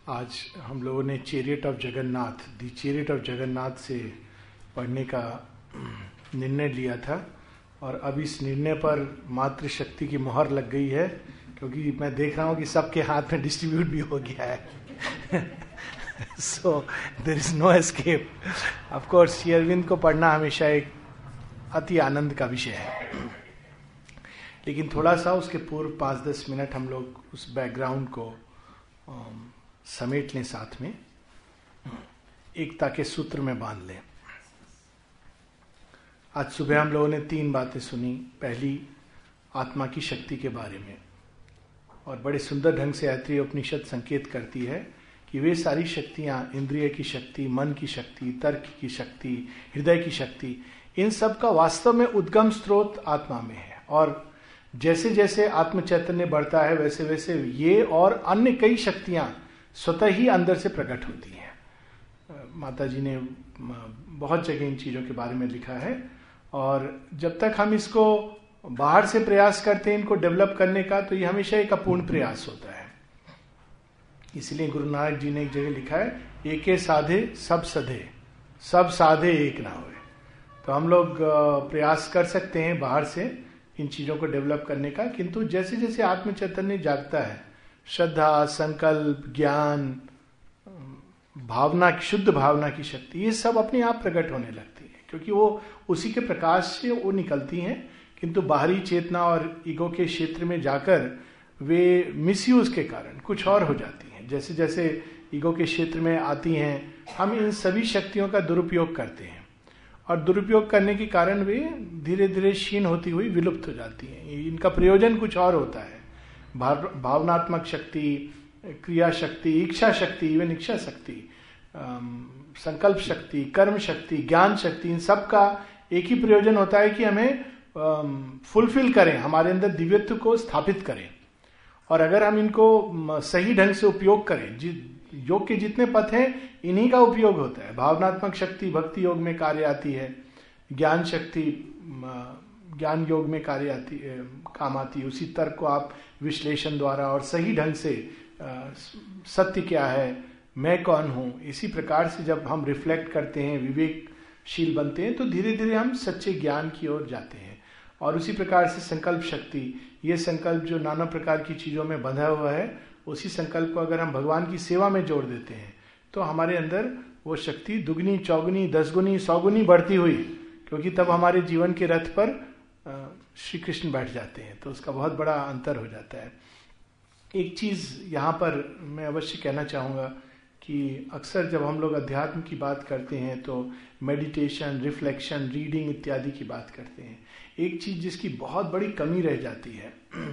आज हम लोगों ने chariot of Jagannath, the chariot of Jagannath से पढ़ने का निर्णय लिया था और अब इस निर्णय पर मातृशक्ति की मोहर लग गई है, क्योंकि मैं देख रहा हूँ कि सबके हाथ में डिस्ट्रीब्यूट भी हो गया है. So there is no escape. Of course Shri Aurobindo को पढ़ना हमेशा एक अति आनंद का विषय है, लेकिन थोड़ा सा उसके पूर्व 5-10 मिनट हम लोग उस बैकग्राउंड को समेट लें, साथ में एकता के सूत्र में बांध लें. आज सुबह हम लोगों ने 3 बातें सुनी. पहली, आत्मा की शक्ति के बारे में, और बड़े सुंदर ढंग से ऐत्रेय उपनिषद संकेत करती है कि वे सारी शक्तियां, इंद्रिय की शक्ति, मन की शक्ति, तर्क की शक्ति, हृदय की शक्ति, इन सब का वास्तव में उद्गम स्रोत आत्मा में है. और जैसे जैसे आत्म चैतन्य बढ़ता है वैसे वैसे ये और अन्य कई शक्तियां स्वतः ही अंदर से प्रकट होती हैं. माता जी ने बहुत जगह इन चीजों के बारे में लिखा है, और जब तक हम इसको बाहर से प्रयास करते हैं इनको डेवलप करने का, तो ये हमेशा एक अपूर्ण प्रयास होता है. इसलिए गुरु नानक जी ने एक जगह लिखा है, एके साधे सब सधे, सब साधे एक ना होए. तो हम लोग प्रयास कर सकते हैं बाहर से इन चीजों को डेवलप करने का, किंतु जैसे जैसे आत्म चैतन्य जागता है, श्रद्धा, संकल्प, ज्ञान, भावना, शुद्ध भावना की शक्ति, ये सब अपने आप प्रकट होने लगती है, क्योंकि वो उसी के प्रकाश से वो निकलती हैं. किंतु बाहरी चेतना और ईगो के क्षेत्र में जाकर वे मिसयूज के कारण कुछ और हो जाती हैं. जैसे जैसे ईगो के क्षेत्र में आती हैं, हम इन सभी शक्तियों का दुरुपयोग करते हैं, और दुरुपयोग करने के कारण वे धीरे धीरे क्षीण होती हुई विलुप्त हो जाती हैं. इनका प्रयोजन कुछ और होता है. भावनात्मक शक्ति, क्रिया शक्ति, इच्छा शक्ति, इवन इच्छा शक्ति, संकल्प शक्ति, कर्म शक्ति, ज्ञान शक्ति, इन सब का एक ही प्रयोजन होता है कि हमें फुलफिल करें, हमारे अंदर दिव्यत्व को स्थापित करें. और अगर हम इनको सही ढंग से उपयोग करें, योग के जितने पथ हैं इन्हीं का उपयोग होता है. भावनात्मक शक्ति भक्ति योग में कार्य आती है, ज्ञान शक्ति ज्ञान योग में कार्य आती है, काम आती है. उसी तर्क को आप विश्लेषण द्वारा और सही ढंग से सत्य क्या है, मैं कौन हूं, इसी प्रकार से जब हम रिफ्लेक्ट करते हैं, विवेकशील बनते हैं, तो धीरे धीरे हम सच्चे ज्ञान की ओर जाते हैं. और उसी प्रकार से संकल्प शक्ति, ये संकल्प जो नाना प्रकार की चीजों में बंधा हुआ है, उसी संकल्प को अगर हम भगवान की सेवा में जोड़ देते हैं, तो हमारे अंदर वो शक्ति दुगनी, चौगुनी, 10 गुनी, 100 गुनी बढ़ती हुई, क्योंकि तब हमारे जीवन के रथ पर श्री कृष्ण बैठ जाते हैं. तो उसका बहुत बड़ा अंतर हो जाता है. एक चीज यहाँ पर मैं अवश्य कहना चाहूँगा कि अक्सर जब हम लोग अध्यात्म की बात करते हैं तो मेडिटेशन, रिफ्लेक्शन, रीडिंग इत्यादि की बात करते हैं. एक चीज जिसकी बहुत बड़ी कमी रह जाती है,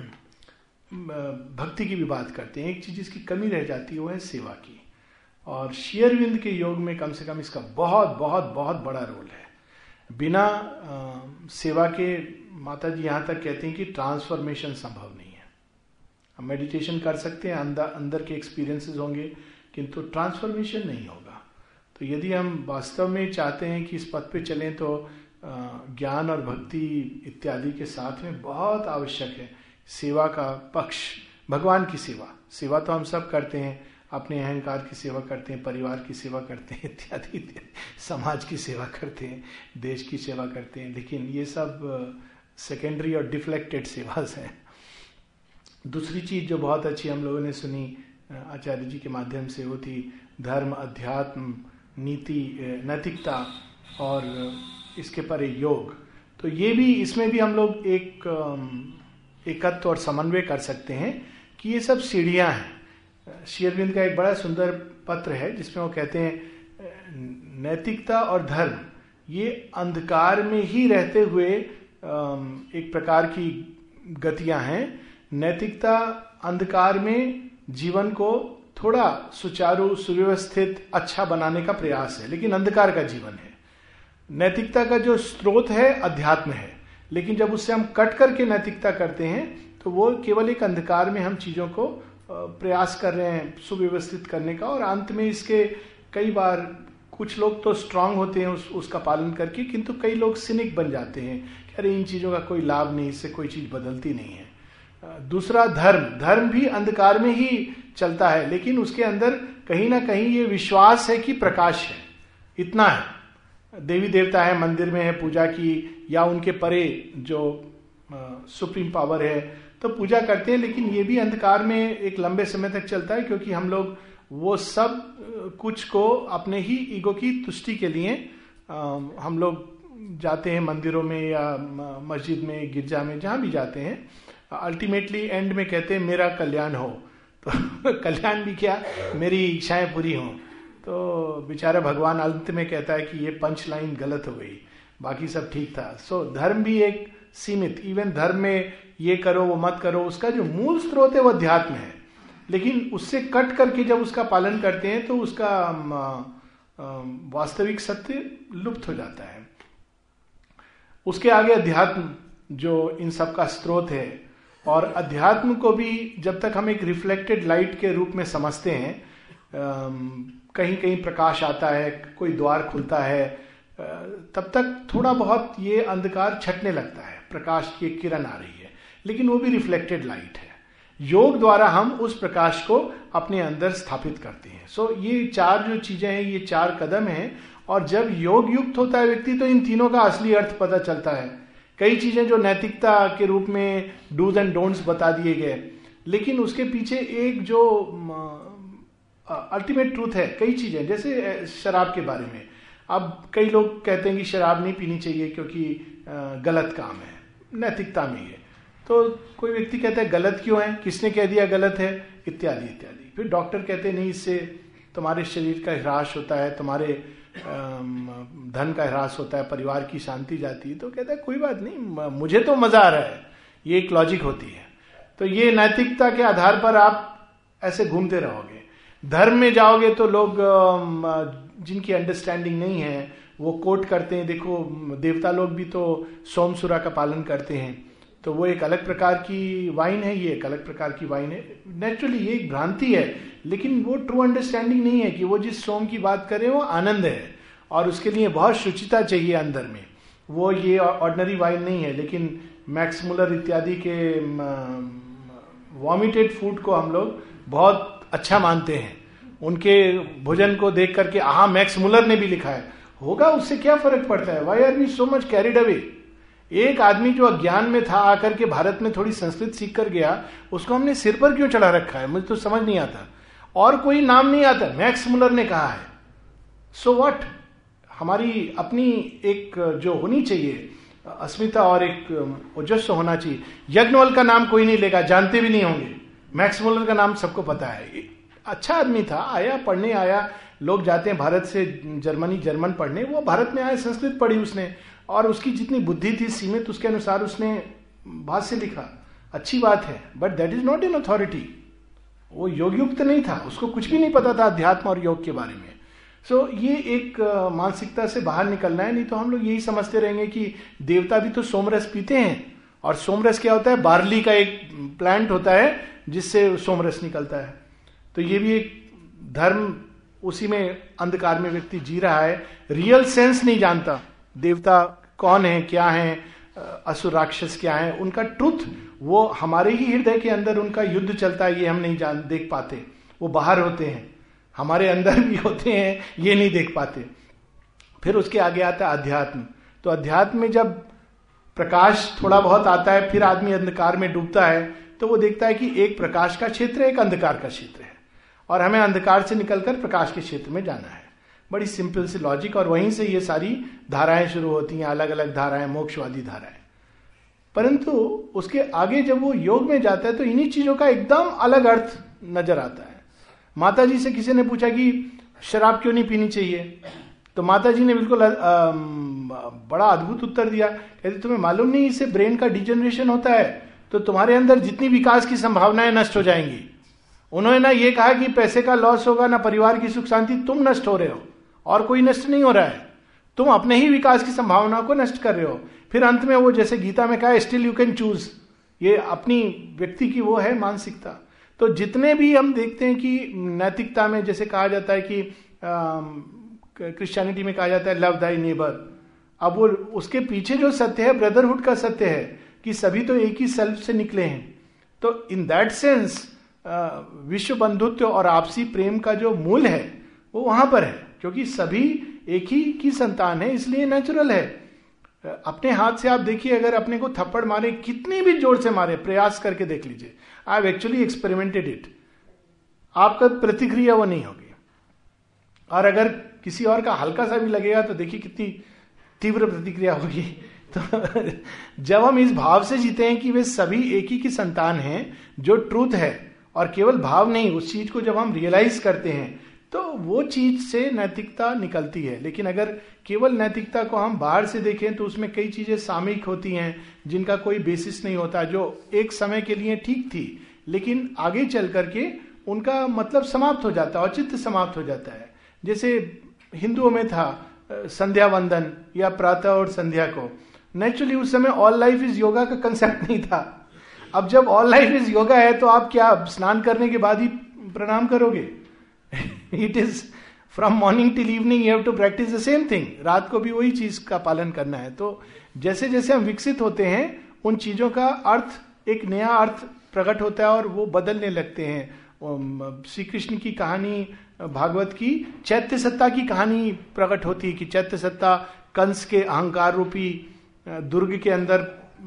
भक्ति की भी बात करते हैं, एक चीज जिसकी कमी रह जाती है वो है सेवा की. और श्री अरविंद के योग में कम से कम इसका बहुत बहुत बहुत बड़ा रोल है. बिना सेवा के, माता जी यहाँ तक कहते हैं कि ट्रांसफॉर्मेशन संभव नहीं है. हम मेडिटेशन कर सकते हैं, अंदर के एक्सपीरियंसेस होंगे, किंतु ट्रांसफॉर्मेशन नहीं होगा. तो यदि हम वास्तव में चाहते हैं कि इस पथ पे चलें, तो ज्ञान और भक्ति इत्यादि के साथ में बहुत आवश्यक है सेवा का पक्ष. भगवान की सेवा तो हम सब करते हैं, अपने अहंकार की सेवा करते हैं, परिवार की सेवा करते हैं, इत्यादि इत्यादि, समाज की सेवा करते हैं, देश की सेवा करते हैं, लेकिन ये सब सेकेंडरी और डिफ्लेक्टेड सेवास हैं. दूसरी चीज जो बहुत अच्छी हम लोगों ने सुनी आचार्य जी के माध्यम से, वो थी धर्म, अध्यात्म, नीति, नैतिकता और इसके परे योग. तो ये भी, इसमें भी हम लोग एक एकत्व और समन्वय कर सकते हैं कि ये सब सीढ़ियां हैं. श्री अरविंद का एक बड़ा सुंदर पत्र है जिसमें वो कहते हैं नैतिकता और धर्म ये अंधकार में ही रहते हुए एक प्रकार की गतियां हैं. नैतिकता अंधकार में जीवन को थोड़ा सुचारू, सुव्यवस्थित, अच्छा बनाने का प्रयास है, लेकिन अंधकार का जीवन है. नैतिकता का जो स्रोत है अध्यात्म है, लेकिन जब उससे हम कट करके नैतिकता करते हैं तो वो केवल एक अंधकार में हम चीजों को प्रयास कर रहे हैं सुव्यवस्थित करने का. और अंत में इसके कई बार कुछ लोग तो स्ट्रांग होते हैं उसका पालन करके, किंतु कई लोग सिनिक बन जाते हैं कि अरे इन चीजों का कोई लाभ नहीं, इससे कोई चीज बदलती नहीं है. दूसरा धर्म भी अंधकार में ही चलता है, लेकिन उसके अंदर कहीं ना कहीं ये विश्वास है कि प्रकाश है, इतना है। देवी देवता है, मंदिर में है पूजा की, या उनके परे जो सुप्रीम पावर है तो पूजा करते हैं, लेकिन ये भी अंधकार में एक लंबे समय तक चलता है, क्योंकि हम लोग वो सब कुछ को अपने ही ईगो की तुष्टि के लिए हम लोग जाते हैं मंदिरों में या मस्जिद में, गिरजा में, जहां भी जाते हैं। अल्टीमेटली एंड में कहते हैं मेरा कल्याण हो, तो कल्याण भी क्या, मेरी इच्छाएं पूरी हों। तो बेचारा भगवान अंत में कहता है कि ये पंच लाइन गलत हो गई, बाकी सब ठीक था। सो धर्म भी एक सीमित, इवन धर्म में ये करो वो मत करो, उसका जो मूल स्रोत है वो अध्यात्म है, लेकिन उससे कट करके जब उसका पालन करते हैं तो उसका वास्तविक सत्य लुप्त हो जाता है। उसके आगे अध्यात्म जो इन सब का स्रोत है, और अध्यात्म को भी जब तक हम एक रिफ्लेक्टेड लाइट के रूप में समझते हैं, कहीं कहीं प्रकाश आता है, कोई द्वार खुलता है, तब तक थोड़ा बहुत ये अंधकार छटने लगता है, प्रकाश की किरण आ रही है, लेकिन वो भी रिफ्लेक्टेड लाइट है। योग द्वारा हम उस प्रकाश को अपने अंदर स्थापित करते हैं। सो ये चार जो चीजें हैं, ये चार कदम हैं, और जब योग युक्त होता है व्यक्ति तो इन तीनों का असली अर्थ पता चलता है। कई चीजें जो नैतिकता के रूप में डूज एंड डोंट्स बता दिए गए, लेकिन उसके पीछे एक जो अल्टीमेट ट्रूथ है। कई चीजें, जैसे शराब के बारे में, अब कई लोग कहते हैं कि शराब नहीं पीनी चाहिए क्योंकि गलत काम है, नैतिकता में है। तो कोई व्यक्ति कहता है गलत क्यों है, किसने कह दिया गलत है, इत्यादि इत्यादि। फिर डॉक्टर कहते हैं नहीं, इससे तुम्हारे शरीर का ह्रास होता है, तुम्हारे धन का ह्रास होता है, परिवार की शांति जाती है। तो कहता है कोई बात नहीं, मुझे तो मजा आ रहा है। ये एक लॉजिक होती है। तो ये नैतिकता के आधार पर आप ऐसे घूमते रहोगे। धर्म में जाओगे तो लोग जिनकी अंडरस्टैंडिंग नहीं है वो कोट करते हैं, देखो देवता लोग भी तो सोमसुरा का पालन करते हैं, तो वो एक अलग प्रकार की वाइन है, ये एक अलग प्रकार की वाइन है। नेचुरली ये एक भ्रांति है, लेकिन वो ट्रू अंडरस्टैंडिंग नहीं है कि वो जिस सोम की बात कर रहे हैं वो आनंद है, और उसके लिए बहुत शुचिता चाहिए अंदर में। वो ये ऑर्डिनरी वाइन नहीं है। लेकिन मैक्स मुलर इत्यादि के वॉमिटेड फूड को हम लोग बहुत अच्छा मानते हैं। उनके भोजन को देख करके आहा मैक्स मुलर ने भी लिखा है, होगा, उससे क्या फर्क पड़ता है? Why are we so much carried away? एक आदमी जो अज्ञान में था आकर के भारत में थोड़ी संस्कृत सीख कर गया, उसको हमने सिर पर क्यों चढ़ा रखा है? मुझे तो समझ नहीं आता। और कोई नाम नहीं आता, मैक्स मुलर ने कहा है, सो व्हाट? हमारी अपनी एक जो होनी चाहिए अस्मिता और एक ओजस्व होना चाहिए। यज्ञवल का नाम कोई नहीं लेगा, जानते भी नहीं होंगे। मैक्स मुलर का नाम सबको पता है। अच्छा आदमी था, आया, पढ़ने आया। लोग जाते हैं भारत से जर्मन पढ़ने, वो भारत में आया, संस्कृत पढ़ी उसने, और उसकी जितनी बुद्धि थी सीमित, उसके अनुसार उसने भाष्य लिखा। अच्छी बात है, but that is not an authority. वो योग युक्त नहीं था, उसको कुछ भी नहीं पता था अध्यात्म और योग के बारे में। सो ये एक मानसिकता से बाहर निकलना है। नहीं तो हम लोग यही समझते रहेंगे कि देवता भी तो सोमरस पीते हैं, और सोमरस क्या होता है? बार्ली का एक प्लांट होता है जिससे सोमरस निकलता है। तो ये भी एक धर्म, उसी में अंधकार में व्यक्ति जी रहा है, रियल सेंस नहीं जानता। देवता कौन है, क्या है, असुर राक्षस क्या है, उनका ट्रुथ वो हमारे ही हृदय के अंदर उनका युद्ध चलता है, ये हम नहीं देख पाते। वो बाहर होते हैं, हमारे अंदर भी होते हैं, ये नहीं देख पाते। फिर उसके आगे आता है अध्यात्म। तो अध्यात्म में जब प्रकाश थोड़ा बहुत आता है, फिर आदमी अंधकार में डूबता है, तो वो देखता है कि एक प्रकाश का क्षेत्र है, एक अंधकार का क्षेत्र है, और हमें अंधकार से निकलकर प्रकाश के क्षेत्र में जाना है। बड़ी सिंपल सी लॉजिक, और वहीं से ये सारी धाराएं शुरू होती हैं, अलग अलग धाराएं, मोक्षवादी धाराएं। परंतु उसके आगे जब वो योग में जाता है तो इन्हीं चीजों का एकदम अलग अर्थ नजर आता है। माता जी से किसी ने पूछा कि शराब क्यों नहीं पीनी चाहिए, तो माता जी ने बिल्कुल बड़ा अद्भुत उत्तर दिया। कहते तुम्हें मालूम नहीं इससे ब्रेन का डिजेनरेशन होता है, तो तुम्हारे अंदर जितनी विकास की संभावनाएं नष्ट हो जाएंगी। उन्होंने ना ये कहा कि पैसे का लॉस होगा, ना परिवार की सुख शांति, तुम नष्ट हो रहे हो और कोई नष्ट नहीं हो रहा है, तुम अपने ही विकास की संभावनाओं को नष्ट कर रहे हो। फिर अंत में वो जैसे गीता में कहा, स्टिल यू कैन चूज। ये अपनी व्यक्ति की वो है मानसिकता। तो जितने भी हम देखते हैं कि नैतिकता में जैसे कहा जाता है कि क्रिश्चियनिटी में कहा जाता है लव दाई नेबर, अब वो उसके पीछे जो सत्य है ब्रदरहुड का सत्य है कि सभी तो एक ही सेल्फ से निकले हैं। तो इन दैट सेंस विश्व बंधुत्व और आपसी प्रेम का जो मूल है वो वहां पर है, क्योंकि सभी एक ही की संतान है, इसलिए नेचुरल है। अपने हाथ से आप देखिए, अगर अपने को थप्पड़ मारे, कितनी भी जोर से मारे, प्रयास करके देख लीजिए, I have actually experimented it, आपका प्रतिक्रिया वो नहीं होगी। और अगर किसी और का हल्का सा भी लगेगा तो देखिए कितनी तीव्र प्रतिक्रिया होगी। तो जब हम इस भाव से जीते हैं कि वे सभी एक ही की संतान हैं, जो ट्रूथ है, और केवल भाव नहीं, उस चीज को जब हम रियलाइज करते हैं तो वो चीज से नैतिकता निकलती है। लेकिन अगर केवल नैतिकता को हम बाहर से देखें तो उसमें कई चीजें सामयिक होती हैं जिनका कोई बेसिस नहीं होता, जो एक समय के लिए ठीक थी लेकिन आगे चल करके उनका मतलब समाप्त हो जाता है, औचित्य समाप्त हो जाता है। जैसे हिंदुओं में था संध्या वंदन या प्रातः और संध्या को, नेचुरली उस समय ऑल लाइफ इज योगा का कंसेप्ट नहीं था। अब जब ऑल लाइफ इज योगा है तो आप क्या स्नान करने के बाद ही प्रणाम करोगे? It is from morning till evening you have to practise the same thing, रात को भी वही चीज का पालन करना है। तो जैसे जैसे हम विकसित होते हैं उन चीजों का अर्थ, एक नया अर्थ प्रकट होता है और वो बदलने लगते हैं। श्री कृष्ण की कहानी, भागवत की चैत्य सत्ता की कहानी प्रकट होती है कि चैत्य सत्ता कंस के अहंकार रूपी दुर्ग के अंदर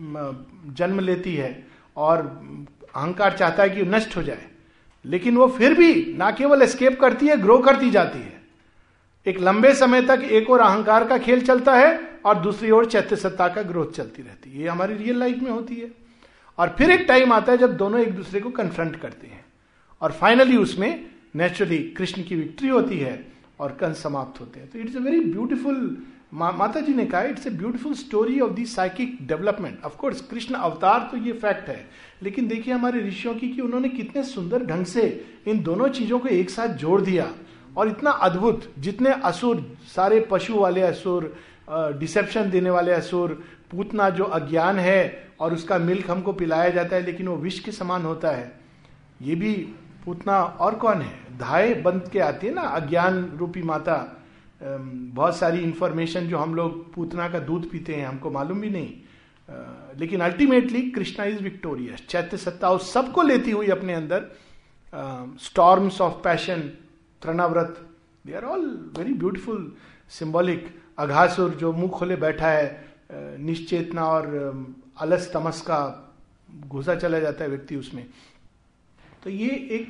जन्म लेती है और अहंकार चाहता है कि नष्ट हो जाए, लेकिन वो फिर भी ना केवल एस्केप करती है, ग्रो करती जाती है। एक लंबे समय तक एक और अहंकार का खेल चलता है और दूसरी ओर चैत्य सत्ता का ग्रोथ चलती रहती है। ये हमारी रियल लाइफ में होती है। और फिर एक टाइम आता है जब दोनों एक दूसरे को कन्फ्रंट करते हैं और फाइनली उसमें नेचुरली कृष्ण की विक्ट्री होती है और कंस समाप्त होते हैं। तो इट्स अ वेरी ब्यूटीफुल, माता जी ने कहा it's a beautiful story of the psychic development. Of course Krishna अवतार तो ये फैक्ट है, लेकिन देखिए हमारे ऋषियों की कि उन्होंने कितने सुंदर ढंग से इन दोनों चीजों को एक साथ जोड़ दिया और इतना अद्भुत। जितने असुर, सारे पशु वाले असुर, डिसेप्शन देने वाले असुर, पूतना जो अज्ञान है और उसका मिल्क हमको पिलाया जाता है लेकिन वो विष के समान होता है, ये भी पूतना। और कौन है? धाय बंद के आती है ना, अज्ञान रूपी माता। बहुत सारी इंफॉर्मेशन जो हम लोग पूतना का दूध पीते हैं हमको मालूम भी नहीं, लेकिन अल्टीमेटली कृष्णा इज विक्टोरियस। चैत्य सत्ता उस सबको लेती हुई अपने अंदर, storms of passion, Trinavarta, they are all very beautiful symbolic. Aghasura जो मुंह खोले बैठा है, निश्चेतना और अलस तमस का घुसा चला जाता है व्यक्ति उसमें। तो ये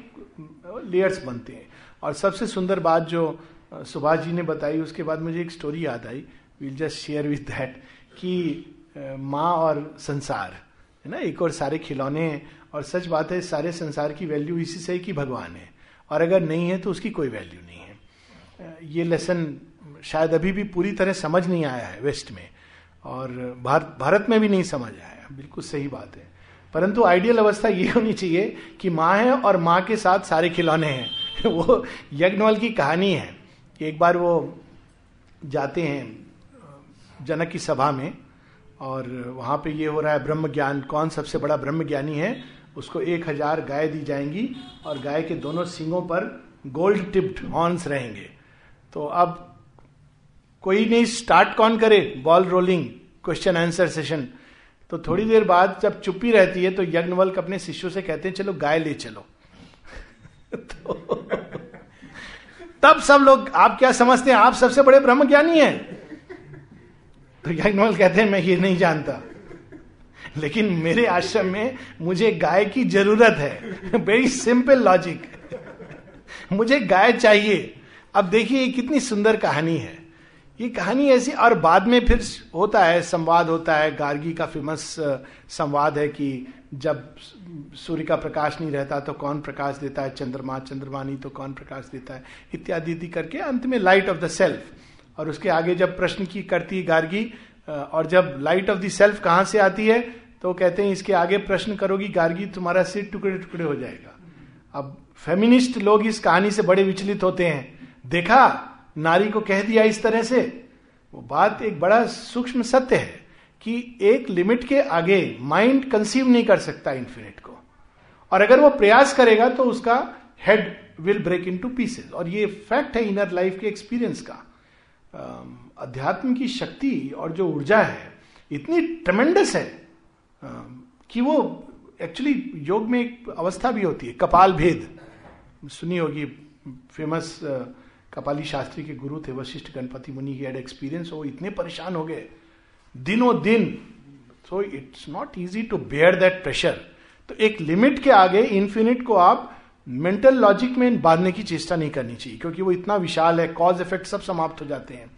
एक लेयर्स बनते हैं। और सबसे सुंदर बात जो सुभाष जी ने बताई, उसके बाद मुझे एक स्टोरी याद आई, will just share with that, कि माँ और संसार है ना, एक और सारे खिलौने हैं। और सच बात है, सारे संसार की वैल्यू इसी से कि भगवान है, और अगर नहीं है तो उसकी कोई वैल्यू नहीं है। ये लेसन शायद अभी भी पूरी तरह समझ नहीं आया है वेस्ट में, और भारत में भी नहीं समझ आया, बिल्कुल सही बात है। परंतु आइडियल अवस्था ये होनी चाहिए कि माँ है और माँ के साथ सारे खिलौने हैं। वो यज्ञवल की कहानी है कि एक बार वो जाते हैं जनक की सभा में और वहां पे ये हो रहा है ब्रह्म ज्ञान, कौन सबसे बड़ा ब्रह्म ज्ञानी है, उसको 1000 गाय दी जाएंगी और गाय के दोनों सींगों पर गोल्ड टिप्ड हॉर्न्स रहेंगे। तो अब कोई नहीं, स्टार्ट कौन करे? Ball rolling, question answer session. तो थोड़ी देर बाद जब चुप्पी रहती है तो यज्ञवल्क अपने शिष्यों से कहते हैं चलो गाय ले चलो। तो तब सब लोग, आप क्या समझते हैं, आप सबसे बड़े ब्रह्म ज्ञानी हैं? तो यज्ञवल्क कहते हैं मैं ये नहीं जानता, लेकिन मेरे आश्रम में मुझे गाय की जरूरत है। वेरी सिंपल लॉजिक, मुझे गाय चाहिए। अब देखिए ये कितनी सुंदर कहानी है। ये कहानी ऐसी, और बाद में फिर होता है, संवाद होता है। गार्गी का फेमस संवाद है कि जब सूर्य का प्रकाश नहीं रहता तो कौन प्रकाश देता है? चंद्रमा, चंद्रमा नहीं तो कौन प्रकाश देता है? इत्यादि इत्यादि करके अंत में लाइट ऑफ द सेल्फ। और उसके आगे जब प्रश्न की करती है गार्गी, और जब लाइट ऑफ द सेल्फ कहां से आती है तो कहते हैं इसके आगे प्रश्न करोगी गार्गी तुम्हारा सिर टुकड़े टुकड़े हो जाएगा। अब फेमिनिस्ट लोग इस कहानी से बड़े विचलित होते हैं, देखा नारी को कह दिया इस तरह से। वो बात एक बड़ा सूक्ष्म सत्य है कि एक लिमिट के आगे माइंड कंसीव नहीं कर सकता इन्फिनिट को, और अगर वो प्रयास करेगा तो उसका head will break into pieces. और ये फैक्ट है इनर लाइफ के एक्सपीरियंस का। अध्यात्म की शक्ति और जो ऊर्जा है इतनी ट्रेमेंडस है कि वो एक्चुअली योग में एक अवस्था भी होती है कपाल भेद, सुनी होगी, फेमस कपाली शास्त्री के गुरु थे वशिष्ठ गणपति मुनि, की एक्सपीरियंस, वो इतने परेशान हो गए दिनों दिन, so it's not easy to bear that pressure. तो एक लिमिट के आगे इन्फिनिट को आप मेंटल लॉजिक में बांधने की चेष्टा नहीं करनी चाहिए, क्योंकि वो इतना विशाल है, कॉज इफेक्ट सब समाप्त हो जाते हैं.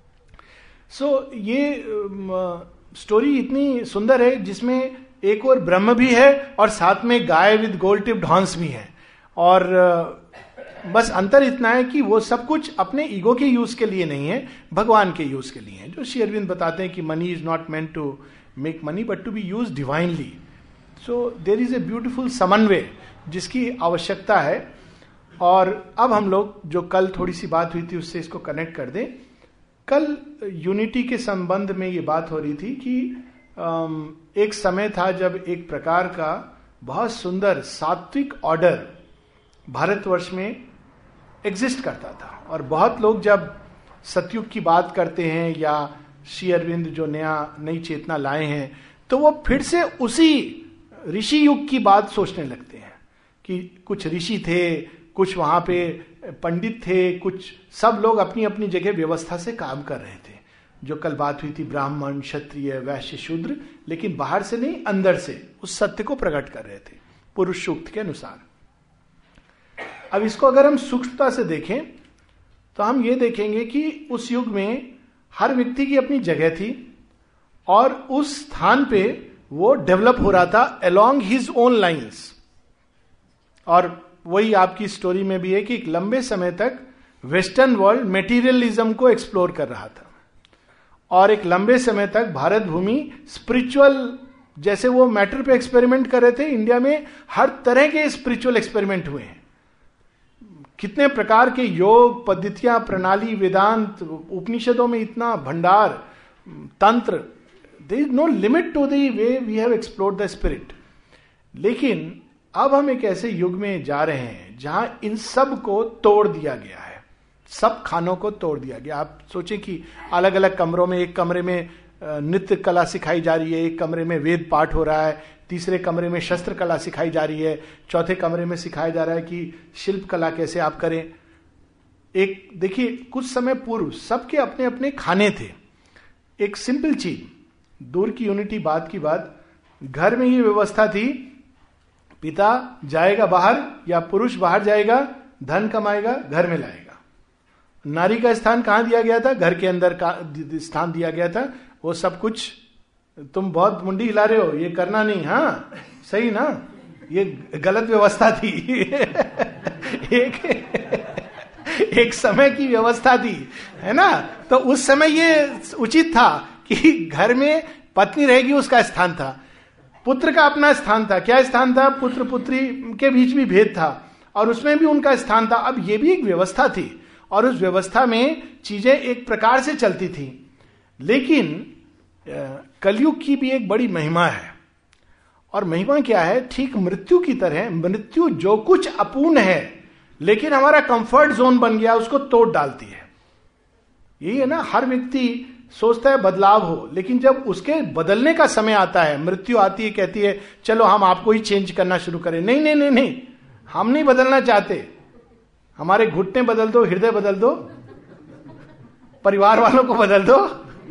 सो ये स्टोरी इतनी सुंदर है जिसमें एक और ब्रह्म भी है और साथ में गाय विद गोल्ड टिप्ड हॉर्न्स भी है. और बस अंतर इतना है कि वो सब कुछ अपने ईगो के यूज के लिए नहीं है, भगवान के यूज के लिए है. जो श्री अरविंद बताते हैं कि money is not meant to make money but to be use divinely. So there is a beautiful समन्वय जिसकी आवश्यकता है. और अब हम लोग जो कल थोड़ी सी बात हुई थी उससे इसको कनेक्ट कर दें. कल यूनिटी के संबंध में ये बात हो रही थी कि एक समय था जब एक प्रकार का बहुत सुंदर सात्विक ऑर्डर भारतवर्ष में एग्जिस्ट करता था. और बहुत लोग जब सतयुग की बात करते हैं या श्री अरविंद जो नई चेतना लाए हैं, तो वो फिर से उसी ऋषि युग की बात सोचने लगते हैं कि कुछ ऋषि थे, कुछ वहां पे पंडित थे, कुछ सब लोग अपनी अपनी जगह व्यवस्था से काम कर रहे थे. जो कल बात हुई थी ब्राह्मण क्षत्रिय वैश्य शूद्र, लेकिन बाहर से नहीं अंदर से उस सत्य को प्रकट कर रहे थे पुरुष सूक्त के अनुसार. अब इसको अगर हम सूक्ष्मता से देखें तो हम ये देखेंगे कि उस युग में हर व्यक्ति की अपनी जगह थी और उस स्थान पे वो डेवलप हो रहा था अलोंग हिज ओन लाइंस. और वही आपकी स्टोरी में भी है कि एक लंबे समय तक वेस्टर्न वर्ल्ड मेटीरियलिज्म को एक्सप्लोर कर रहा था और एक लंबे समय तक भारत भूमि स्पिरिचुअल, जैसे वो मैटर पे एक्सपेरिमेंट कर रहे थे, इंडिया में हर तरह के स्पिरिचुअल एक्सपेरिमेंट हुए हैं. कितने प्रकार के योग पद्धतियां, प्रणाली, वेदांत, उपनिषदों में इतना भंडार, तंत्र, there is no limit to the way we have explored the spirit. लेकिन अब हम एक ऐसे युग में जा रहे हैं जहां इन सब को तोड़ दिया गया है, सब खानों को तोड़ दिया गया. आप सोचें कि अलग अलग कमरों में, एक कमरे में नृत्य कला सिखाई जा रही है, एक कमरे में वेद पाठ हो रहा है, तीसरे कमरे में शस्त्र कला सिखाई जा रही है, चौथे कमरे में सिखाया जा रहा है कि शिल्प कला कैसे आप करें. एक देखिए कुछ समय पूर्व सबके अपने अपने खाने थे. एक सिंपल चीज, दूर की यूनिटी बात की बात, घर में ही व्यवस्था थी, पिता जाएगा बाहर या पुरुष बाहर जाएगा, धन कमाएगा, घर में लाएगा. नारी का स्थान कहां दिया गया था? घर के अंदर का स्थान दिया गया था. वो सब कुछ, तुम बहुत मुंडी हिला रहे हो, ये करना नहीं, हाँ सही ना, ये गलत व्यवस्था थी. एक समय की व्यवस्था थी, है ना. तो उस समय ये उचित था कि घर में पत्नी रहेगी, उसका स्थान था. पुत्र का अपना स्थान था. क्या स्थान था? पुत्र पुत्री के बीच भी भेद था और उसमें भी उनका स्थान था. अब ये भी एक व्यवस्था थी और उस व्यवस्था में चीजें एक प्रकार से चलती थी. लेकिन कलयुग की भी एक बड़ी महिमा है. और महिमा क्या है? ठीक मृत्यु की तरह, मृत्यु जो कुछ अपूर्ण है लेकिन हमारा कंफर्ट जोन बन गया, उसको तोड़ डालती है. यही है ना, हर व्यक्ति सोचता है बदलाव हो, लेकिन जब उसके बदलने का समय आता है, मृत्यु आती है, कहती है चलो हम आपको ही चेंज करना शुरू करें. नहीं नहीं नहीं नहीं, हम नहीं बदलना चाहते. हमारे घुटने बदल दो, हृदय बदल दो, परिवार वालों को बदल दो,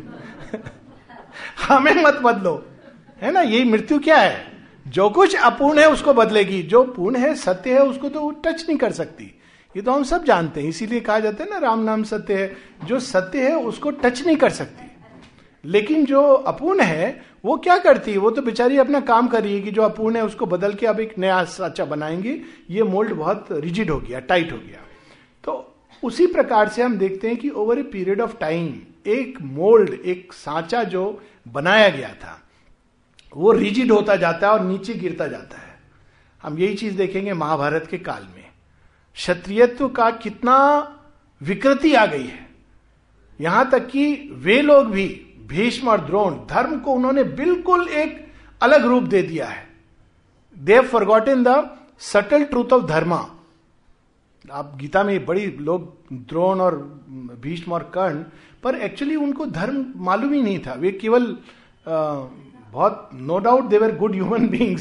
हमें मत बदलो, है ना. यही मृत्यु क्या है? जो कुछ अपूर्ण है उसको बदलेगी, जो पूर्ण है, सत्य है, उसको तो टच नहीं कर सकती. ये तो हम सब जानते हैं, इसीलिए कहा जाता है ना राम नाम सत्य है. जो सत्य है उसको टच नहीं कर सकती. लेकिन जो अपूर्ण है वो क्या करती है? वो तो बेचारी अपना काम कर रही है कि जो अपूर्ण है उसको बदल के अब एक नया साचा बनाएंगे. ये मोल्ड बहुत रिजिड हो गया, टाइट हो गया. तो उसी प्रकार से हम देखते हैं कि over a period of time एक मोल्ड, एक सांचा जो बनाया गया था, वो रिजिड होता जाता है और नीचे गिरता जाता है. हम यही चीज देखेंगे महाभारत के काल में. क्षत्रियत्व का कितना विकृति आ गई है, यहां तक कि वे लोग भी, भीष्म और द्रोण, धर्म को उन्होंने बिल्कुल एक अलग रूप दे दिया है. They have forgotten the subtle truth of dharma. आप गीता में बड़ी लोग द्रोण और भीष्म और कर्ण, पर एक्चुअली उनको धर्म मालूम ही नहीं था. वे केवल बहुत, no doubt they were good human beings,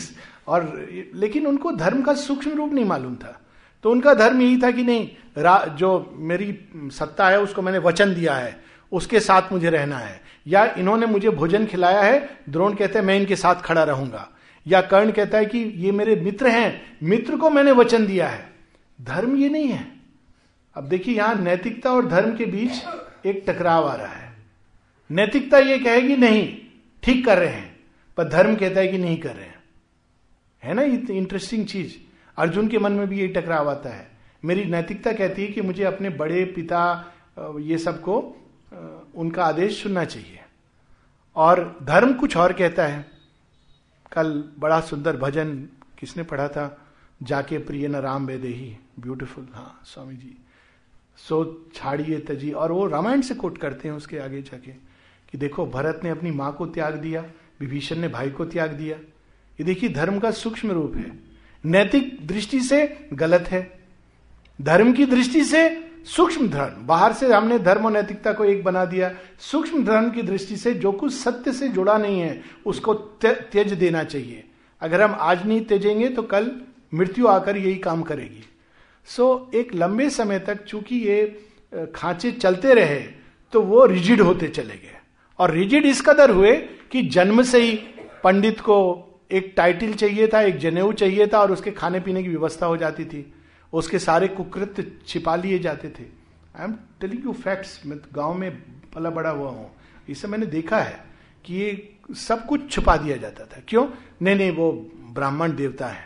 और लेकिन उनको धर्म का सूक्ष्म रूप नहीं मालूम था। तो उनका धर्म यही था कि नहीं, जो मेरी सत्ता है उसको मैंने वचन दिया है, उसके साथ मुझे रहना है, या इन्होंने मुझे भोजन खिलाया है, द्रोण कहते हैं मैं इनके साथ खड़ा रहूंगा, या कर्ण कहता है कि ये मेरे मित्र हैं, मित्र को मैंने वचन दिया है। धर्म ये नहीं है। अब देखिए यहां नैतिकता और धर्म के बीच एक टकराव आ रहा है। नैतिकता ये कहेगी नहीं ठीक कर रहे हैं, पर धर्म कहता है कि नहीं कर रहे हैं। है ना ये इंटरेस्टिंग चीज। अर्जुन के मन में भी यही टकराव आता है। मेरी नैतिकता कहती है कि मुझे अपने बड़े पिता ये सबको उनका आदेश सुनना चाहिए, और धर्म कुछ और कहता है। कल बड़ा सुंदर भजन किसने पढ़ा था, जाके प्रिय न राम वेदेही, ब्यूटीफुल, हाँ स्वामी जी, सो छाड़िए तजी, और वो रामायण से कोट करते हैं उसके आगे जाके कि देखो भरत ने अपनी मां को त्याग दिया, विभीषण ने भाई को त्याग दिया। ये देखिए धर्म का सूक्ष्म रूप है। नैतिक दृष्टि से गलत है, धर्म की दृष्टि से सूक्ष्म धर्म। बाहर से हमने धर्म और नैतिकता को एक बना दिया। सूक्ष्म धर्म की दृष्टि से जो कुछ सत्य से जुड़ा नहीं है उसको त्यज देना चाहिए। अगर हम आज नहीं त्यजेंगे तो कल मृत्यु आकर यही काम करेगी। सो एक लंबे समय तक चूंकि ये खांचे चलते रहे तो वो रिजिड होते चले गए, और रिजिड इस कदर हुए कि जन्म से ही पंडित को एक टाइटल चाहिए था, एक जनेऊ चाहिए था, और उसके खाने पीने की व्यवस्था हो जाती थी, उसके सारे कुकृत्य छिपा लिए जाते थे। I am telling you facts. मैं गांव में पला बड़ा हुआ हूं, इसे मैंने देखा है कि ये सब कुछ छुपा दिया जाता था। क्यों? नहीं वो ब्राह्मण देवता है,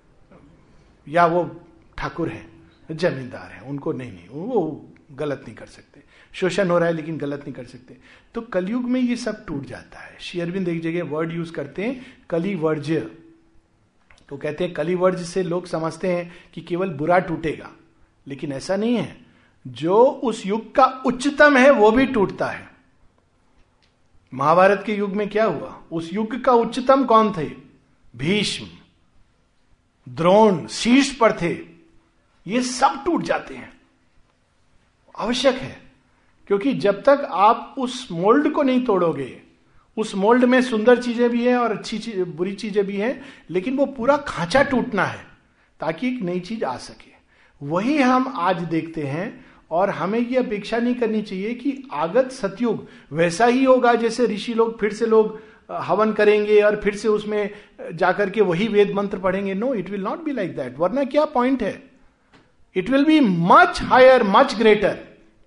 या वो ठाकुर हैं, जमींदार हैं, उनको नहीं वो गलत नहीं कर सकते। शोषण हो रहा है लेकिन गलत नहीं कर सकते। तो कलयुग में ये सब टूट जाता है। श्री अरविंद एक जगह वर्ड यूज करते हैं कलिवर्ज्य। तो कहते हैं कलिवर्ज से लोग समझते हैं कि केवल बुरा टूटेगा, लेकिन ऐसा नहीं है। जो उस युग का उच्चतम है वो भी टूटता है। महाभारत के युग में क्या हुआ? उस युग का उच्चतम कौन थे? भीष्म, द्रोण शीर्ष पर थे। ये सब टूट जाते हैं। आवश्यक है, क्योंकि जब तक आप उस मोल्ड को नहीं तोड़ोगे, उस मोल्ड में सुंदर चीजें भी हैं और अच्छी बुरी चीजें भी हैं, लेकिन वो पूरा खांचा टूटना है ताकि एक नई चीज आ सके। वही हम आज देखते हैं, और हमें ये अपेक्षा नहीं करनी चाहिए कि आगत सतयुग वैसा ही होगा जैसे ऋषि लोग फिर से लोग हवन करेंगे और फिर से उसमें जाकर के वही वेद मंत्र पढ़ेंगे। No, it will not be like that. वरना क्या पॉइंट है? It will be much higher, much greater.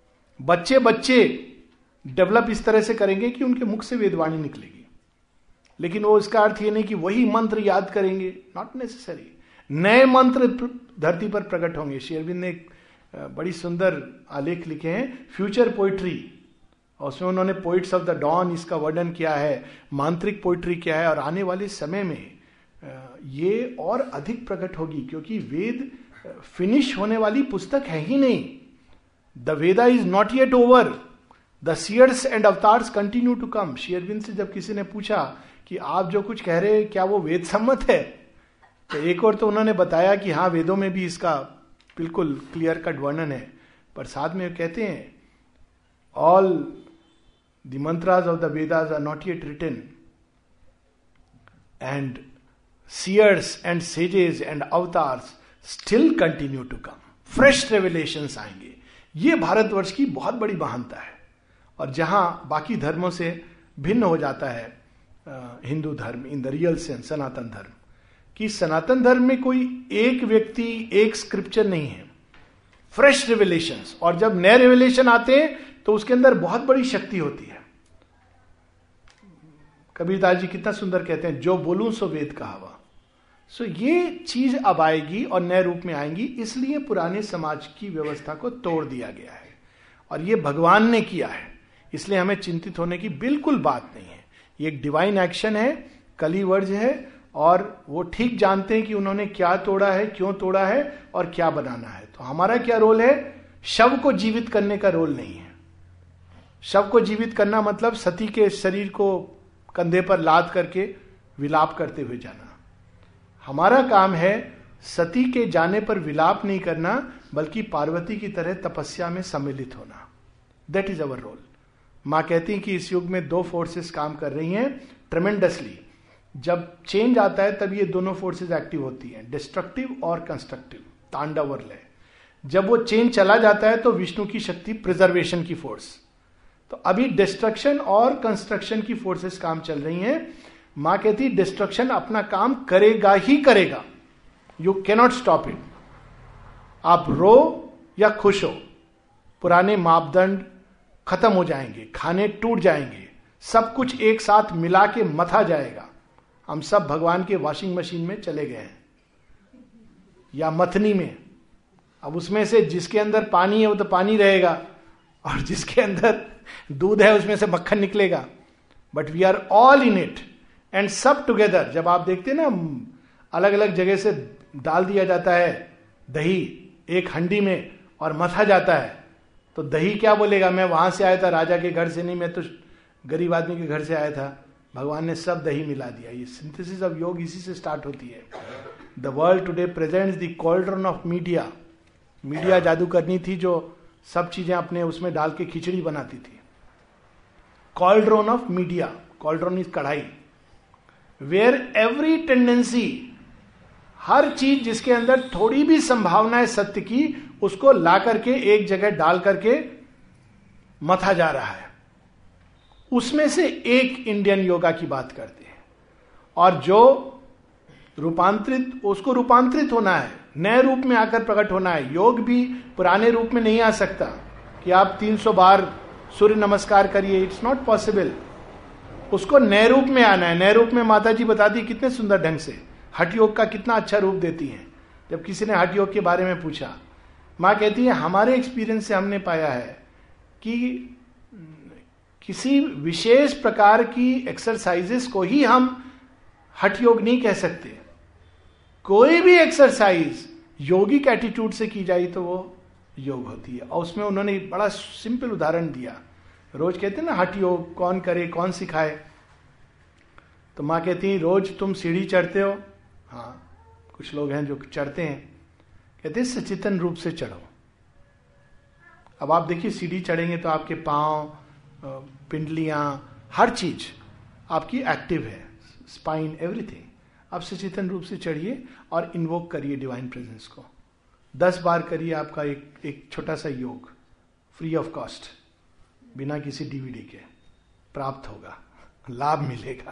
बच्चे डेवलप इस तरह से करेंगे कि उनके मुख से वेदवाणी निकलेगी, लेकिन वो इसका अर्थ ये नहीं कि वही मंत्र याद करेंगे। Not necessary. नए मंत्र धरती पर प्रकट होंगे। श्री अरविंद ने एक बड़ी सुंदर आलेख लिखे हैं, फ्यूचर पोइट्री, और उसमें उन्होंने पोइट्स ऑफ द डॉन इसका वर्णन किया है, मांत्रिक पोइट्री क्या है, और आने वाले समय में ये और अधिक प्रकट होगी, क्योंकि वेद फिनिश होने वाली पुस्तक है ही नहीं। The Veda is not yet over, the seers and avatars continue to come. Shri Aurobindo से जब किसी ने पूछा कि आप जो कुछ कह रहे हैं क्या वो वेद सम्मत है, तो एक और तो उन्होंने बताया कि हाँ वेदों में भी इसका बिल्कुल क्लियर कट वर्णन है, पर साथ में कहते हैं all the mantras of the Vedas are not yet written, and seers and sages and avatars still continue to come. Fresh revelations आएंगे। ये भारतवर्ष की बहुत बड़ी महानता है। और जहां बाकी धर्मों से भिन्न हो जाता है हिंदू धर्म इन द रियल सेंस, सनातन धर्म, कि सनातन धर्म में कोई एक व्यक्ति एक स्क्रिप्चर नहीं है, फ्रेश रिविलेशंस। और जब नए रिविलेशन आते हैं तो उसके अंदर बहुत बड़ी शक्ति होती है। कबीरदास जी कितना सुंदर कहते हैं, जो बोलूं सो वेद कहावा। सो ये चीज अब आएगी और नए रूप में आएंगी, इसलिए पुराने समाज की व्यवस्था को तोड़ दिया गया है, और ये भगवान ने किया है, इसलिए हमें चिंतित होने की बिल्कुल बात नहीं है। ये एक डिवाइन एक्शन है, कलिवर्ज है, और वो ठीक जानते हैं कि उन्होंने क्या तोड़ा है, क्यों तोड़ा है और क्या बनाना है। तो हमारा क्या रोल है? शव को जीवित करने का रोल नहीं है। शव को जीवित करना मतलब सती के शरीर को कंधे पर लाद करके विलाप करते हुए जाना। हमारा काम है सती के जाने पर विलाप नहीं करना, बल्कि पार्वती की तरह तपस्या में सम्मिलित होना। That is our role. मां कहती हैं कि इस युग में दो फोर्सेस काम कर रही हैं ट्रेमेंडसली। जब चेंज आता है तब ये दोनों फोर्सेस एक्टिव होती हैं, डिस्ट्रक्टिव और कंस्ट्रक्टिव, तांडव और लय। जब वो चेंज चला जाता है तो विष्णु की शक्ति, प्रिजर्वेशन की फोर्स। तो अभी डिस्ट्रक्शन और कंस्ट्रक्शन की फोर्सेस काम चल रही हैं। मां कहती डिस्ट्रक्शन अपना काम करेगा ही करेगा, यू कैनॉट स्टॉप इट। आप रो या खुश हो, पुराने मापदंड खत्म हो जाएंगे, खाने टूट जाएंगे, सब कुछ एक साथ मिला के मथा जाएगा। हम सब भगवान के वॉशिंग मशीन में चले गए हैं या मथनी में। अब उसमें से जिसके अंदर पानी है वो तो पानी रहेगा, और जिसके अंदर दूध है उसमें से मक्खन निकलेगा। But we are all in it and सब टुगेदर। जब आप देखते हैं ना, अलग अलग जगह से डाल दिया जाता है दही एक हंडी में और मथा जाता है, तो दही क्या बोलेगा, मैं वहां से आया था, राजा के घर से नहीं, मैं तो गरीब आदमी के घर से आया था। भगवान ने सब दही मिला दिया। ये सिंथेसिस ऑफ योग इसी से स्टार्ट होती है। The world today presents the cauldron of media. Media जादू करनी थी जो सब चीजें अपने उसमें डाल के खिचड़ी बनाती थी। Cauldron of media, cauldron is कढ़ाई, वेयर एवरी टेंडेंसी, हर चीज जिसके अंदर थोड़ी भी संभावना है सत्य की, उसको ला करके एक जगह डाल करके मथा जा रहा है। उसमें से एक इंडियन योगा की बात करते हैं, और जो रूपांतरित, उसको रूपांतरित होना है, नए रूप में आकर प्रकट होना है। योग भी पुराने रूप में नहीं आ सकता कि आप 300 बार सूर्य नमस्कार करिए, इट्स नॉट पॉसिबल। उसको नए रूप में आना है। नए रूप में माता जी बताती कितने सुंदर ढंग से हठ योग का कितना अच्छा रूप देती हैं। जब किसी ने हठ योग के बारे में पूछा, मां कहती है हमारे एक्सपीरियंस से हमने पाया है कि किसी विशेष प्रकार की एक्सरसाइजेस को ही हम हठ योग नहीं कह सकते। कोई भी एक्सरसाइज योगिक एटीट्यूड से की जाए तो वो योग होती है। और उसमें उन्होंने बड़ा सिंपल उदाहरण दिया। रोज कहते हैं ना हठ योग कौन करे, कौन सिखाए, तो मां कहती है रोज तुम सीढ़ी चढ़ते हो, हाँ कुछ लोग हैं जो चढ़ते हैं, कहते हैं सचेतन रूप से चढ़ो। अब आप देखिए सीढ़ी चढ़ेंगे तो आपके पांव, पिंडलियां, हर चीज आपकी एक्टिव है, स्पाइन, एवरीथिंग। आप सचेतन रूप से चढ़िए और इन्वोक करिए डिवाइन प्रेजेंस को। 10 बार करिए आपका एक छोटा सा योग, फ्री ऑफ कॉस्ट, बिना किसी डीवीडी के प्राप्त होगा, लाभ मिलेगा।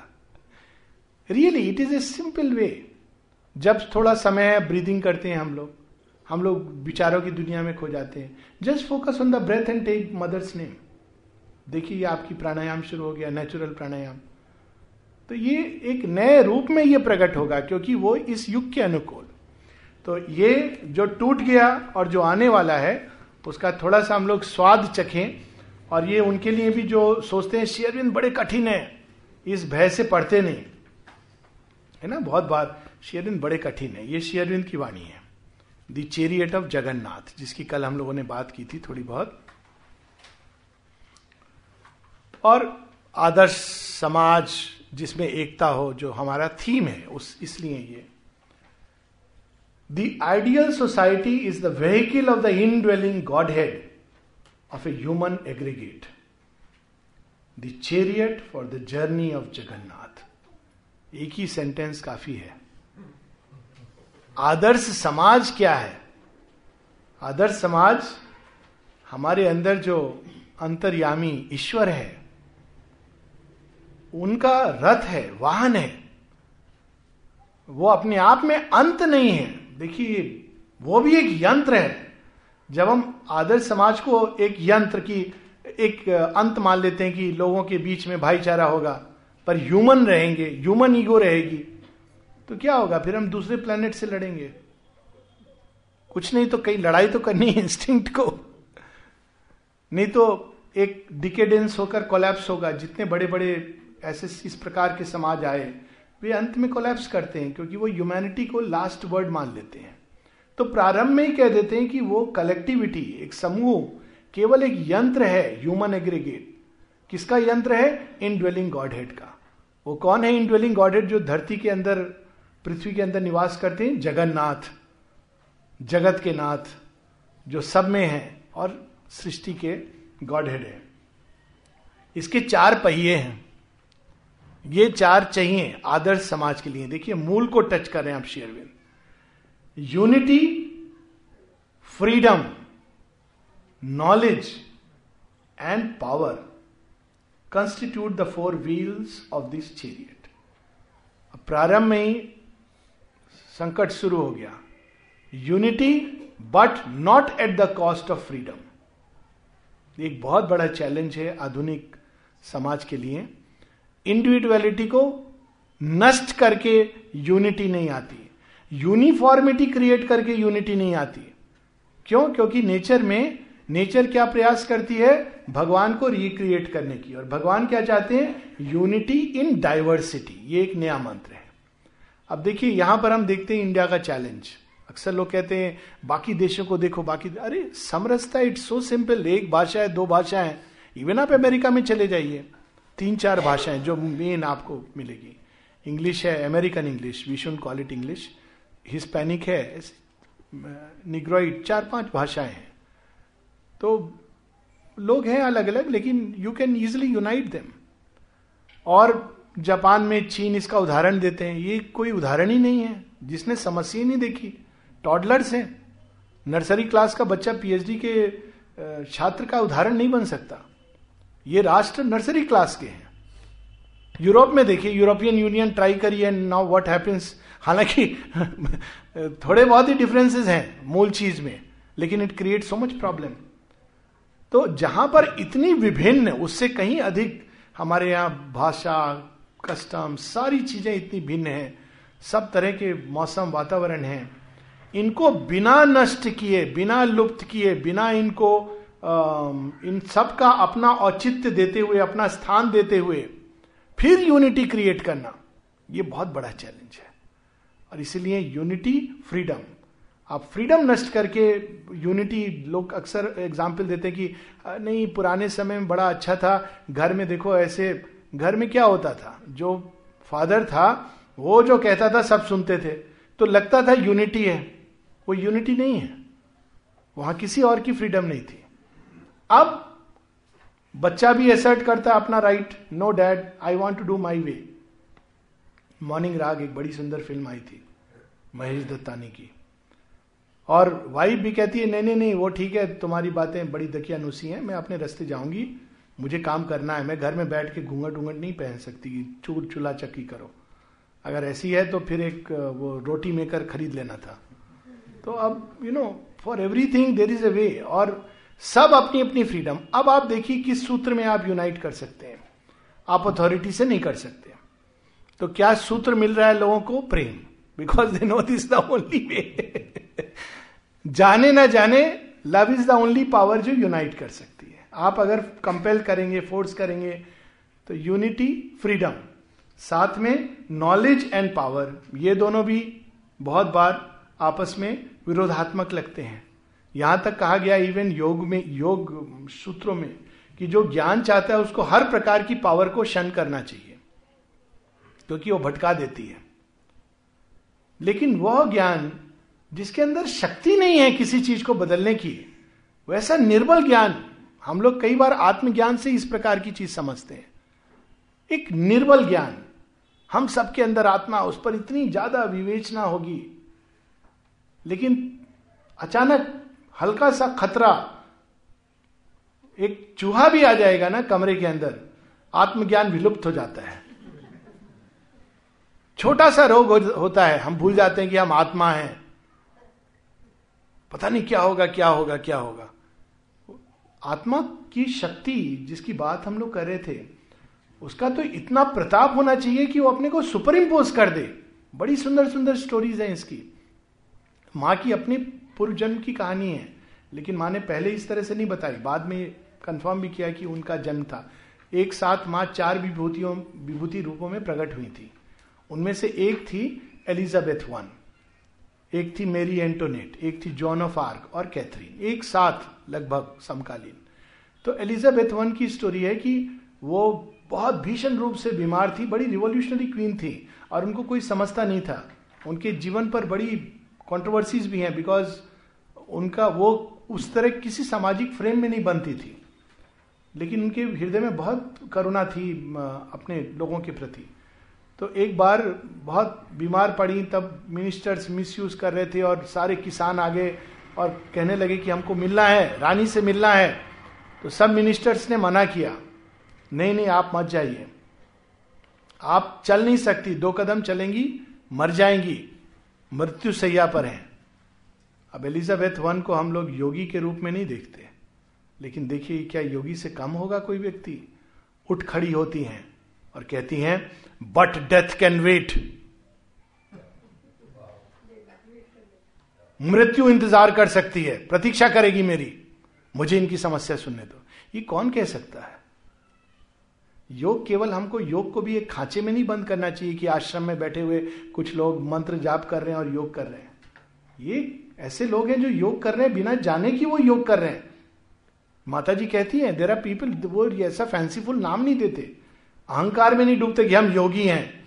Really it is a simple way. जब थोड़ा समय है, ब्रीदिंग करते हैं हम लोग विचारों की दुनिया में खो जाते हैं। Just focus on the breath and take mother's name. देखिए आपकी प्राणायाम शुरू हो गया, नेचुरल प्राणायाम। तो ये एक नए रूप में ये प्रकट होगा, क्योंकि वो इस युग के अनुकूल। तो ये जो टूट गया और जो आने वाला है उसका थोड़ा सा हम लोग स्वाद चखें। और ये उनके लिए भी जो सोचते हैं शेरविंद बड़े कठिन है, इस भय से पढ़ते नहीं है ना। बहुत बार शेरविंद बड़े कठिन है, ये शेरविंद की वाणी है, द चैरियट ऑफ जगन्नाथ, जिसकी कल हम लोगों ने बात की थी थोड़ी बहुत। और आदर्श समाज जिसमें एकता हो, जो हमारा थीम है, उस इसलिए ये the ideal society is the vehicle of the indwelling godhead of a human aggregate, the chariot for the journey of Jagannath. एक ही सेंटेंस काफी है। आदर्श समाज क्या है? आदर्श समाज हमारे अंदर जो अंतर्यामी ईश्वर है, उनका रथ है, वाहन है। वो अपने आप में अंत नहीं है। देखिए वो भी एक यंत्र है। जब हम आदर्श समाज को एक यंत्र की एक अंत मान लेते हैं कि लोगों के बीच में भाईचारा होगा, पर ह्यूमन रहेंगे, ह्यूमन ईगो रहेगी, तो क्या होगा? फिर हम दूसरे प्लेनेट से लड़ेंगे। कुछ नहीं तो कई लड़ाई तो करनी है इंस्टिंक्ट को, नहीं तो एक डिकेडेंस होकर कोलैप्स होगा। जितने बड़े बड़े ऐसे इस प्रकार के समाज आए, वे अंत में कोलैप्स करते हैं, क्योंकि वो ह्यूमैनिटी को लास्ट वर्ड मान लेते हैं। तो प्रारंभ में ही कह देते हैं कि वो कलेक्टिविटी, एक समूह, केवल एक यंत्र है, ह्यूमन एग्रीगेट। किसका यंत्र है? इनड्वेलिंग गॉडहेड का। वो कौन है इनड्वेलिंग गॉडहेड? जो धरती के अंदर, पृथ्वी के अंदर निवास करते हैं, जगन्नाथ, जगत के नाथ, जो सब में है और सृष्टि के गॉडहेड है। इसके 4 पहिए हैं। ये 4 चाहिए आदर्श समाज के लिए. देखिए मूल को टच कर रहे हैं आप Shri Aurobindo. Unity, freedom, knowledge and power constitute the 4 wheels of this chariot. प्रारंभ में ही संकट शुरू हो गया. Unity but not at the cost of freedom. एक बहुत बड़ा चैलेंज है आधुनिक समाज के लिए. इंडिविजुअलिटी को नष्ट करके यूनिटी नहीं आती, यूनिफॉर्मिटी क्रिएट करके यूनिटी नहीं आती. क्यों? क्योंकि नेचर क्या प्रयास करती है? भगवान को रिक्रिएट करने की. और भगवान क्या चाहते हैं? Unity in diversity. ये एक नया मंत्र है. अब देखिए यहां पर हम देखते हैं इंडिया का चैलेंज. अक्सर लोग कहते हैं बाकी देशों को देखो, बाकी, अरे समरसता इट्स सो सिंपल. 1 भाषा है, 2 भाषाएं. इवन आप अमेरिका में चले जाइए, 3-4 भाषाएं जो मेन आपको मिलेगी. इंग्लिश है, American English, we should call it English. Hispanic है, निग्रोइड, 4-5 भाषाएं हैं. तो लोग हैं अलग अलग, लेकिन you can easily unite them. और जापान में, चीन इसका उदाहरण देते हैं. ये कोई उदाहरण ही नहीं है, जिसने समस्या ही नहीं देखी. टॉडलर्स हैं, नर्सरी क्लास का बच्चा पीएचडी के छात्र का उदाहरण नहीं बन सकता. ये राष्ट्र नर्सरी क्लास के हैं. यूरोप में देखिए, यूरोपियन यूनियन ट्राई करी एंड नाउ व्हाट हैपेंस. हालांकि थोड़े बहुत ही डिफरेंसेस हैं मूल चीज में, लेकिन it create so much problem. तो जहां पर इतनी विभिन्न, उससे कहीं अधिक हमारे यहां भाषा, कस्टम, सारी चीजें इतनी भिन्न हैं, सब तरह के मौसम, वातावरण हैं. इनको बिना नष्ट किए, बिना लुप्त किए, बिना इनको इन सब का अपना औचित्य देते हुए, अपना स्थान देते हुए फिर यूनिटी क्रिएट करना, ये बहुत बड़ा चैलेंज है. और इसीलिए यूनिटी, फ्रीडम. आप फ्रीडम नष्ट करके यूनिटी, लोग अक्सर एग्जाम्पल देते हैं कि नहीं पुराने समय में बड़ा अच्छा था, घर में देखो ऐसे. घर में क्या होता था? जो फादर था वो जो कहता था सब सुनते थे, तो लगता था यूनिटी है. वो यूनिटी नहीं है, वहां किसी और की फ्रीडम नहीं थी. अब बच्चा भी एसर्ट करता है अपना right. No dad, I want to do my way. Morning raga एक बड़ी सुंदर फिल्म आई थी महेश दत्तानी की, और वाइफ भी कहती है नहीं नहीं वो ठीक है, तुम्हारी बातें बड़ी दकियानुसी हैं, मैं अपने रास्ते जाऊंगी, मुझे काम करना है, मैं घर में बैठ के घूंघट ऊंघट नहीं पहन सकती, चूर चूल्हा चक्की करो. अगर ऐसी है तो फिर एक वो रोटी मेकर खरीद लेना था. तो अब for everything there is a way. और सब अपनी अपनी फ्रीडम. अब आप देखिए किस सूत्र में आप यूनाइट कर सकते हैं. आप अथॉरिटी से नहीं कर सकते. तो क्या सूत्र मिल रहा है लोगों को? प्रेम. Because they know this the only way. जाने ना जाने, love is the only power जो यूनाइट कर सकती है. आप अगर कंपेल करेंगे, फोर्स करेंगे, तो यूनिटी, फ्रीडम, साथ में नॉलेज एंड पावर, ये दोनों भी बहुत बार आपस में विरोधात्मक लगते हैं. यहां तक कहा गया इवन योग सूत्रों में कि जो ज्ञान चाहता है उसको हर प्रकार की पावर को शन करना चाहिए, क्योंकि वो भटका देती है. लेकिन वह ज्ञान जिसके अंदर शक्ति नहीं है किसी चीज को बदलने की, वैसा निर्बल ज्ञान, हम लोग कई बार आत्मज्ञान से इस प्रकार की चीज समझते हैं. एक निर्बल ज्ञान, हम सबके अंदर आत्मा, उस पर इतनी ज्यादा विवेचना होगी, लेकिन अचानक हल्का सा खतरा, एक चूहा भी आ जाएगा ना कमरे के अंदर, आत्मज्ञान विलुप्त हो जाता है. छोटा सा रोग होता है, हम भूल जाते हैं कि हम आत्मा हैं, पता नहीं क्या होगा क्या होगा क्या होगा. आत्मा की शक्ति जिसकी बात हम लोग कर रहे थे, उसका तो इतना प्रताप होना चाहिए कि वो अपने को सुपर इम्पोज कर दे. बड़ी सुंदर सुंदर स्टोरीज हैं इसकी. माँ की अपनी पूर्व जन्म की कहानी है, लेकिन माँ ने पहले इस तरह से नहीं बताई, बाद में कंफर्म भी किया कि उनका जन्म था. एक साथ माँ 4 विभूति रूपों में प्रकट हुई थी. उनमें से एक थी एलिजाबेथ I, एक थी मेरी एंटोनेट, एक थी जॉन ऑफ आर्क और कैथरीन, एक साथ लगभग समकालीन. तो एलिजाबेथ I की स्टोरी है कि वो बहुत भीषण रूप से बीमार थी, बड़ी रिवॉल्यूशनरी क्वीन थी, और उनको कोई समझता नहीं था. उनके जीवन पर बड़ी कंट्रोवर्सीज भी हैं, बिकॉज उनका वो उस तरह किसी सामाजिक फ्रेम में नहीं बनती थी, लेकिन उनके हृदय में बहुत करुणा थी अपने लोगों के प्रति. तो एक बार बहुत बीमार पड़ी, तब मिनिस्टर्स मिसयूज कर रहे थे और सारे किसान आ गए और कहने लगे कि हमको मिलना है, रानी से मिलना है। तो सब मिनिस्टर्स ने मना किया, नहीं नहीं आप मत जाइए, आप चल नहीं सकती, 2 कदम चलेंगी मर जाएंगी, मृत्यु सैया पर हैं। अब एलिजाबेथ वन को हम लोग योगी के रूप में नहीं देखते, लेकिन देखिए क्या योगी से कम होगा कोई व्यक्ति। उठ खड़ी होती हैं और कहती हैं बट डेथ कैन वेट, मृत्यु इंतजार कर सकती है, प्रतीक्षा करेगी मेरी, मुझे इनकी समस्या सुनने दो। ये कौन कह सकता है? योग केवल हमको, योग को भी एक खांचे में नहीं बंद करना चाहिए कि आश्रम में बैठे हुए कुछ लोग मंत्र जाप कर रहे हैं और योग कर रहे हैं। ये ऐसे लोग हैं जो योग कर रहे हैं बिना जाने कि वो योग कर रहे हैं। माता जी कहती हैं देयर आर पीपल, वो ऐसा फैंसीफुल नाम नहीं देते, अहंकार में नहीं डूबते कि हम योगी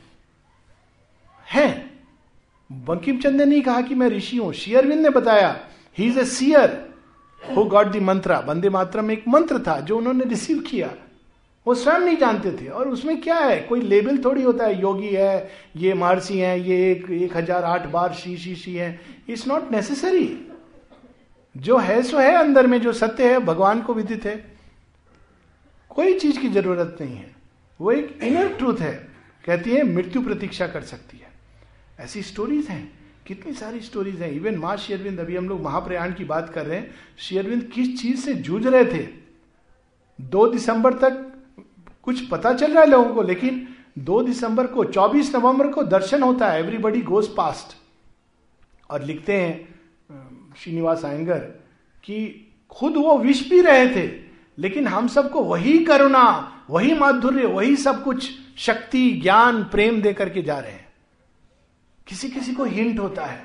हैं। बंकिम चंद्र ने नहीं कहा कि मैं ऋषि हूं, श्री अरविंद ने बताया he is a seer who got the mantra. Vande Mataram में एक मंत्र था जो उन्होंने रिसीव किया, वो स्वयं नहीं जानते थे। और उसमें क्या है, कोई लेबल थोड़ी होता है, योगी है, ये महर्षि हैं, ये 1008 बार श्री है। इट्स नॉट नेसेसरी, जो है सो है, अंदर में जो सत्य है भगवान को विदित है, कोई चीज की जरूरत नहीं है, वो एक इनर ट्रूथ है। कहती है मृत्यु प्रतीक्षा कर सकती है। ऐसी स्टोरीज हैं, कितनी सारी स्टोरीज हैं। इवन मां श्री अरविंद, अभी हम लोग महाप्रयाण की बात कर रहे हैं, श्री अरविंद किस चीज से जूझ रहे थे। 2 दिसंबर तक कुछ पता चल रहा है लोगों को, लेकिन 2 दिसंबर को, 24 नवंबर को दर्शन होता है, एवरीबडी गोज पास्ट। और लिखते हैं श्रीनिवास अयंगर कि खुद वो विष पी रहे थे, लेकिन हम सबको वही करुणा, वही माधुर्य, वही सब कुछ शक्ति, ज्ञान, प्रेम दे करके जा रहे हैं। किसी किसी को हिंट होता है,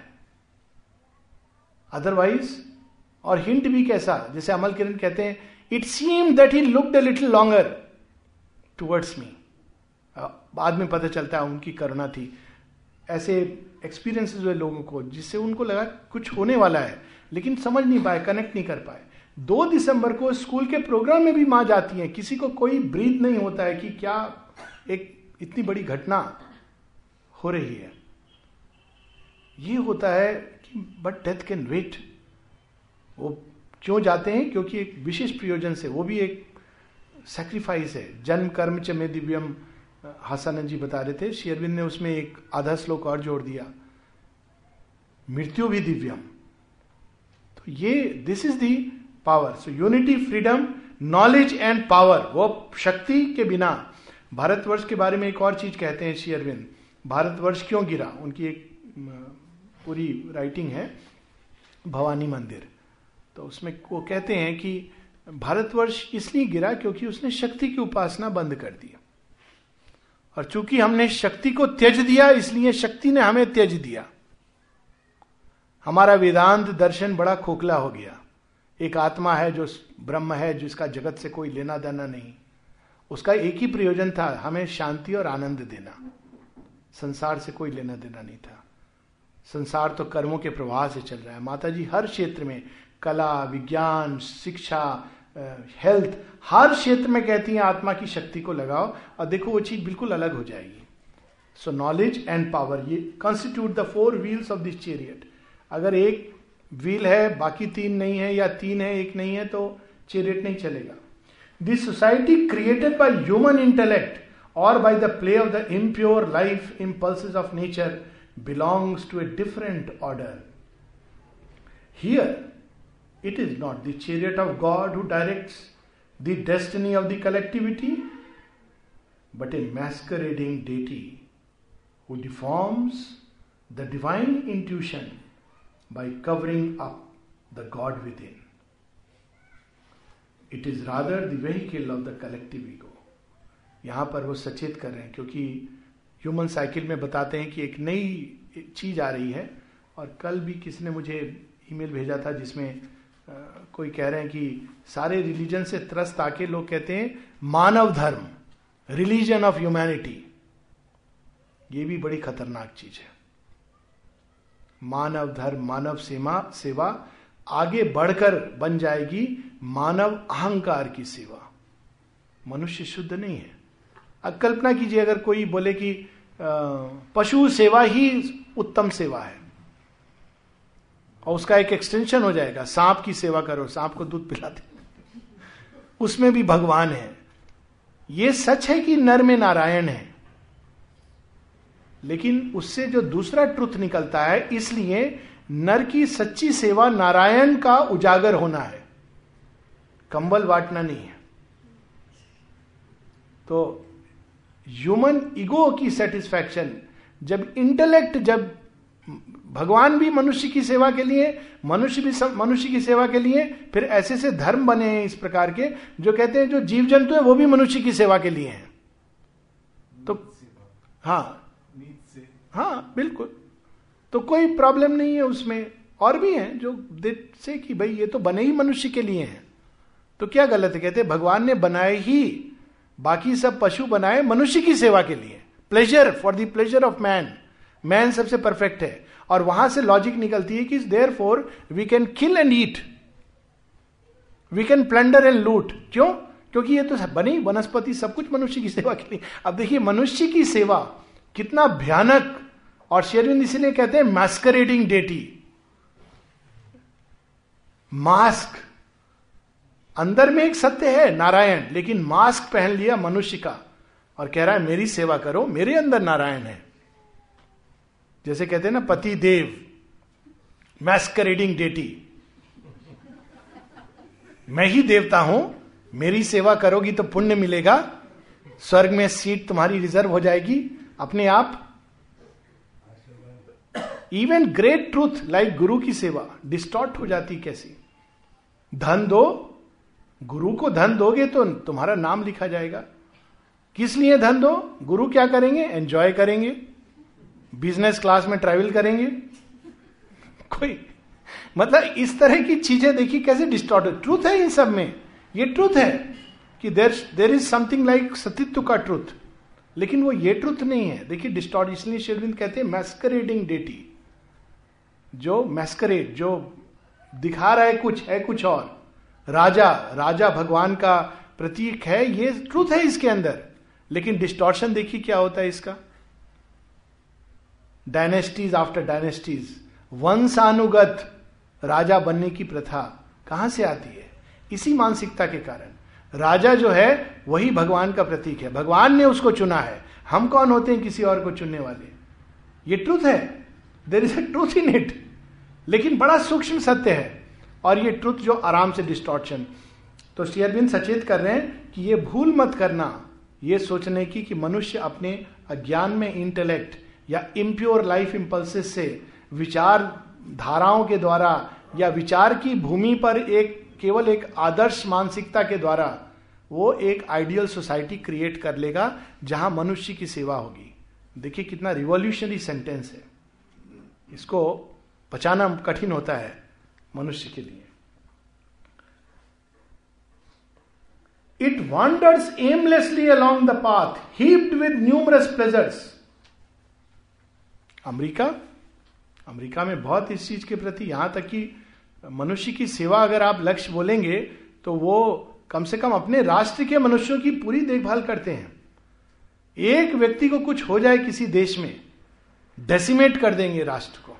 अदरवाइज। और हिंट भी कैसा, जैसे अमल किरण कहते हैं it seemed that he looked a little longer towards me. बाद में पता चलता है उनकी करुणा थी। ऐसे एक्सपीरियंसेस हुए लोगों को जिससे उनको लगा कुछ होने वाला है, लेकिन समझ नहीं पाए, कनेक्ट नहीं कर पाए। 2 दिसंबर को स्कूल के प्रोग्राम में भी मां जाती है, किसी को कोई ब्रीथ नहीं होता है कि क्या एक इतनी बड़ी घटना हो रही है। ये होता है कि बट डेथ कैन वेट। वो क्यों जाते हैं? क्योंकि एक विशेष प्रयोजन से, वो भी एक सैक्रिफाइस है। जन्म कर्म च में दिव्यम, हासानंद जी बता रहे थे, श्री अरविंद ने उसमें एक आधा श्लोक और जोड़ दिया, मृत्यु भी दिव्यम। तो ये this is the power. So unity, freedom, knowledge and power. वो शक्ति के बिना, भारतवर्ष के बारे में एक और चीज कहते हैं श्री अरविंद, भारतवर्ष क्यों गिरा। उनकी एक पूरी राइटिंग है भवानी मंदिर, तो उसमें वो कहते हैं कि भारतवर्ष इसलिए गिरा क्योंकि उसने शक्ति की उपासना बंद कर दी, और चूंकि हमने शक्ति को त्यज दिया इसलिए शक्ति ने हमें त्यज दिया। हमारा वेदांत दर्शन बड़ा खोखला हो गया। एक आत्मा है जो ब्रह्म है, जिसका जगत से कोई लेना देना नहीं, उसका एक ही प्रयोजन था, हमें शांति और आनंद देना। संसार से कोई लेना देना नहीं था। संसार तो कर्मों के प्रवाह से चल रहा है। माता जी हर क्षेत्र में, कला, विज्ञान, शिक्षा, हेल्थ, हर क्षेत्र में कहती हैं आत्मा की शक्ति को लगाओ और देखो वो चीज बिल्कुल अलग हो जाएगी। सो नॉलेज एंड पावर, ये constitute the 4 wheels of this chariot. अगर एक व्हील है बाकी 3 नहीं है, या 3 है एक नहीं है, तो चैरियट नहीं चलेगा। This society created by human intellect और by the play of the impure life impulses of nature belongs to a different order. Here, it is not the chariot of God who directs the destiny of the collectivity, but a masquerading deity who deforms the divine intuition by covering up the God within. It is rather the vehicle of the collective ego. यहां पर वो सचेत कर रहे हैं, क्योंकि human cycle में बताते हैं कि एक नई चीज आ रही है। और कल भी किसी ने मुझे ईमेल भेजा था जिसमें कोई कह रहे हैं कि सारे रिलीजन से त्रस्त आके लोग कहते हैं मानव धर्म, रिलीजन ऑफ ह्यूमैनिटी। ये भी बड़ी खतरनाक चीज है। मानव धर्म, मानव सेवा आगे बढ़कर बन जाएगी मानव अहंकार की सेवा। मनुष्य शुद्ध नहीं है। अब कल्पना कीजिए अगर कोई बोले कि पशु सेवा ही उत्तम सेवा है, और उसका एक एक्सटेंशन हो जाएगा, सांप की सेवा करो, सांप को दूध पिलाते, उसमें भी भगवान है। ये सच है कि नर में नारायण है, लेकिन उससे जो दूसरा ट्रुथ निकलता है, इसलिए नर की सच्ची सेवा नारायण का उजागर होना है, कंबल बांटना नहीं है। तो ह्यूमन ईगो की सेटिस्फैक्शन, जब इंटेलेक्ट, जब भगवान भी मनुष्य की सेवा के लिए, मनुष्य भी मनुष्य की सेवा के लिए, फिर ऐसे से धर्म बने हैं इस प्रकार के जो कहते हैं जो जीव जंतु है वो भी मनुष्य की सेवा के लिए हैं। तो हाँ बिल्कुल, तो कोई प्रॉब्लम नहीं है उसमें। और भी हैं जो से कि भाई ये तो बने ही मनुष्य के लिए हैं, तो क्या गलत है? कहते हैं भगवान ने बनाए ही, बाकी सब पशु बनाए मनुष्य की सेवा के लिए, pleasure, for the pleasure of man. Man सबसे परफेक्ट है, और वहां से लॉजिक निकलती है कि therefore we can kill and eat, we can plunder and loot. क्यों? क्योंकि ये तो बनी वनस्पति सब कुछ मनुष्य की सेवा के लिए। अब देखिए मनुष्य की सेवा कितना भयानक, और शेरविंद इसीलिए कहते हैं मैस्करेडिंग डेटी, मास्क। अंदर में एक सत्य है नारायण, लेकिन मास्क पहन लिया मनुष्य का और कह रहा है मेरी सेवा करो, मेरे अंदर नारायण है। जैसे कहते हैं ना पति देव, मैस्करेडिंग डेटी, मैं ही देवता हूं, मेरी सेवा करोगी तो पुण्य मिलेगा, स्वर्ग में सीट तुम्हारी रिजर्व हो जाएगी अपने आप। इवन ग्रेट ट्रूथ लाइक गुरु की सेवा डिस्टॉर्ट हो जाती कैसी? धन दो, गुरु को धन दोगे तो तुम्हारा नाम लिखा जाएगा। किस लिए धन दो? गुरु क्या करेंगे? एंजॉय करेंगे, बिजनेस क्लास में ट्रैवल करेंगे। कोई मतलब इस तरह की चीजें देखिए कैसे डिस्टॉर्ट। ट्रूथ है इन सब में, ये ट्रूथ है कि देर इज समथिंग लाइक सतीत्व का ट्रूथ, लेकिन वो ये ट्रूथ नहीं है। देखिए डिस्टॉर्ट, इसलिए शेरविंद कहते हैं मैस्करेडिंग डेटी, जो मैस्करेड, जो दिखा रहा है कुछ, है कुछ और। राजा भगवान का प्रतीक है, ये ट्रूथ है इसके अंदर, लेकिन डिस्टॉर्शन देखिए क्या होता है इसका। डायनेस्टीज आफ्टर डायनेस्टीज, वंशानुगत राजा बनने की प्रथा कहां से आती है? इसी मानसिकता के कारण। राजा जो है वही भगवान का प्रतीक है, भगवान ने उसको चुना है, हम कौन होते हैं किसी और को चुनने वाले? ये ट्रूथ है, there is a truth in it, लेकिन बड़ा सूक्ष्म सत्य है, और ये ट्रुथ जो आराम से डिस्टॉर्शन। तो श्री अरविंद सचेत कर रहे हैं कि ये भूल मत करना, ये सोचने की कि मनुष्य अपने अज्ञान में, इंटेलेक्ट या इम्प्योर लाइफ इंपल्सेस से, विचार धाराओं के द्वारा या विचार की भूमि पर केवल एक आदर्श मानसिकता के द्वारा वो एक आइडियल सोसाइटी क्रिएट कर लेगा जहां मनुष्य की सेवा होगी। देखिए कितना रिवॉल्यूशनरी सेंटेंस है, इसको पचाना कठिन होता है मनुष्य के लिए। It wanders aimlessly along the path heaped with numerous pleasures. America में बहुत इस चीज के प्रति, यहां तक कि मनुष्य की सेवा अगर आप लक्ष्य बोलेंगे तो वो कम से कम अपने राष्ट्र के मनुष्यों की पूरी देखभाल करते हैं। एक व्यक्ति को कुछ हो जाए किसी देश में, डेसिमेट कर देंगे राष्ट्र को।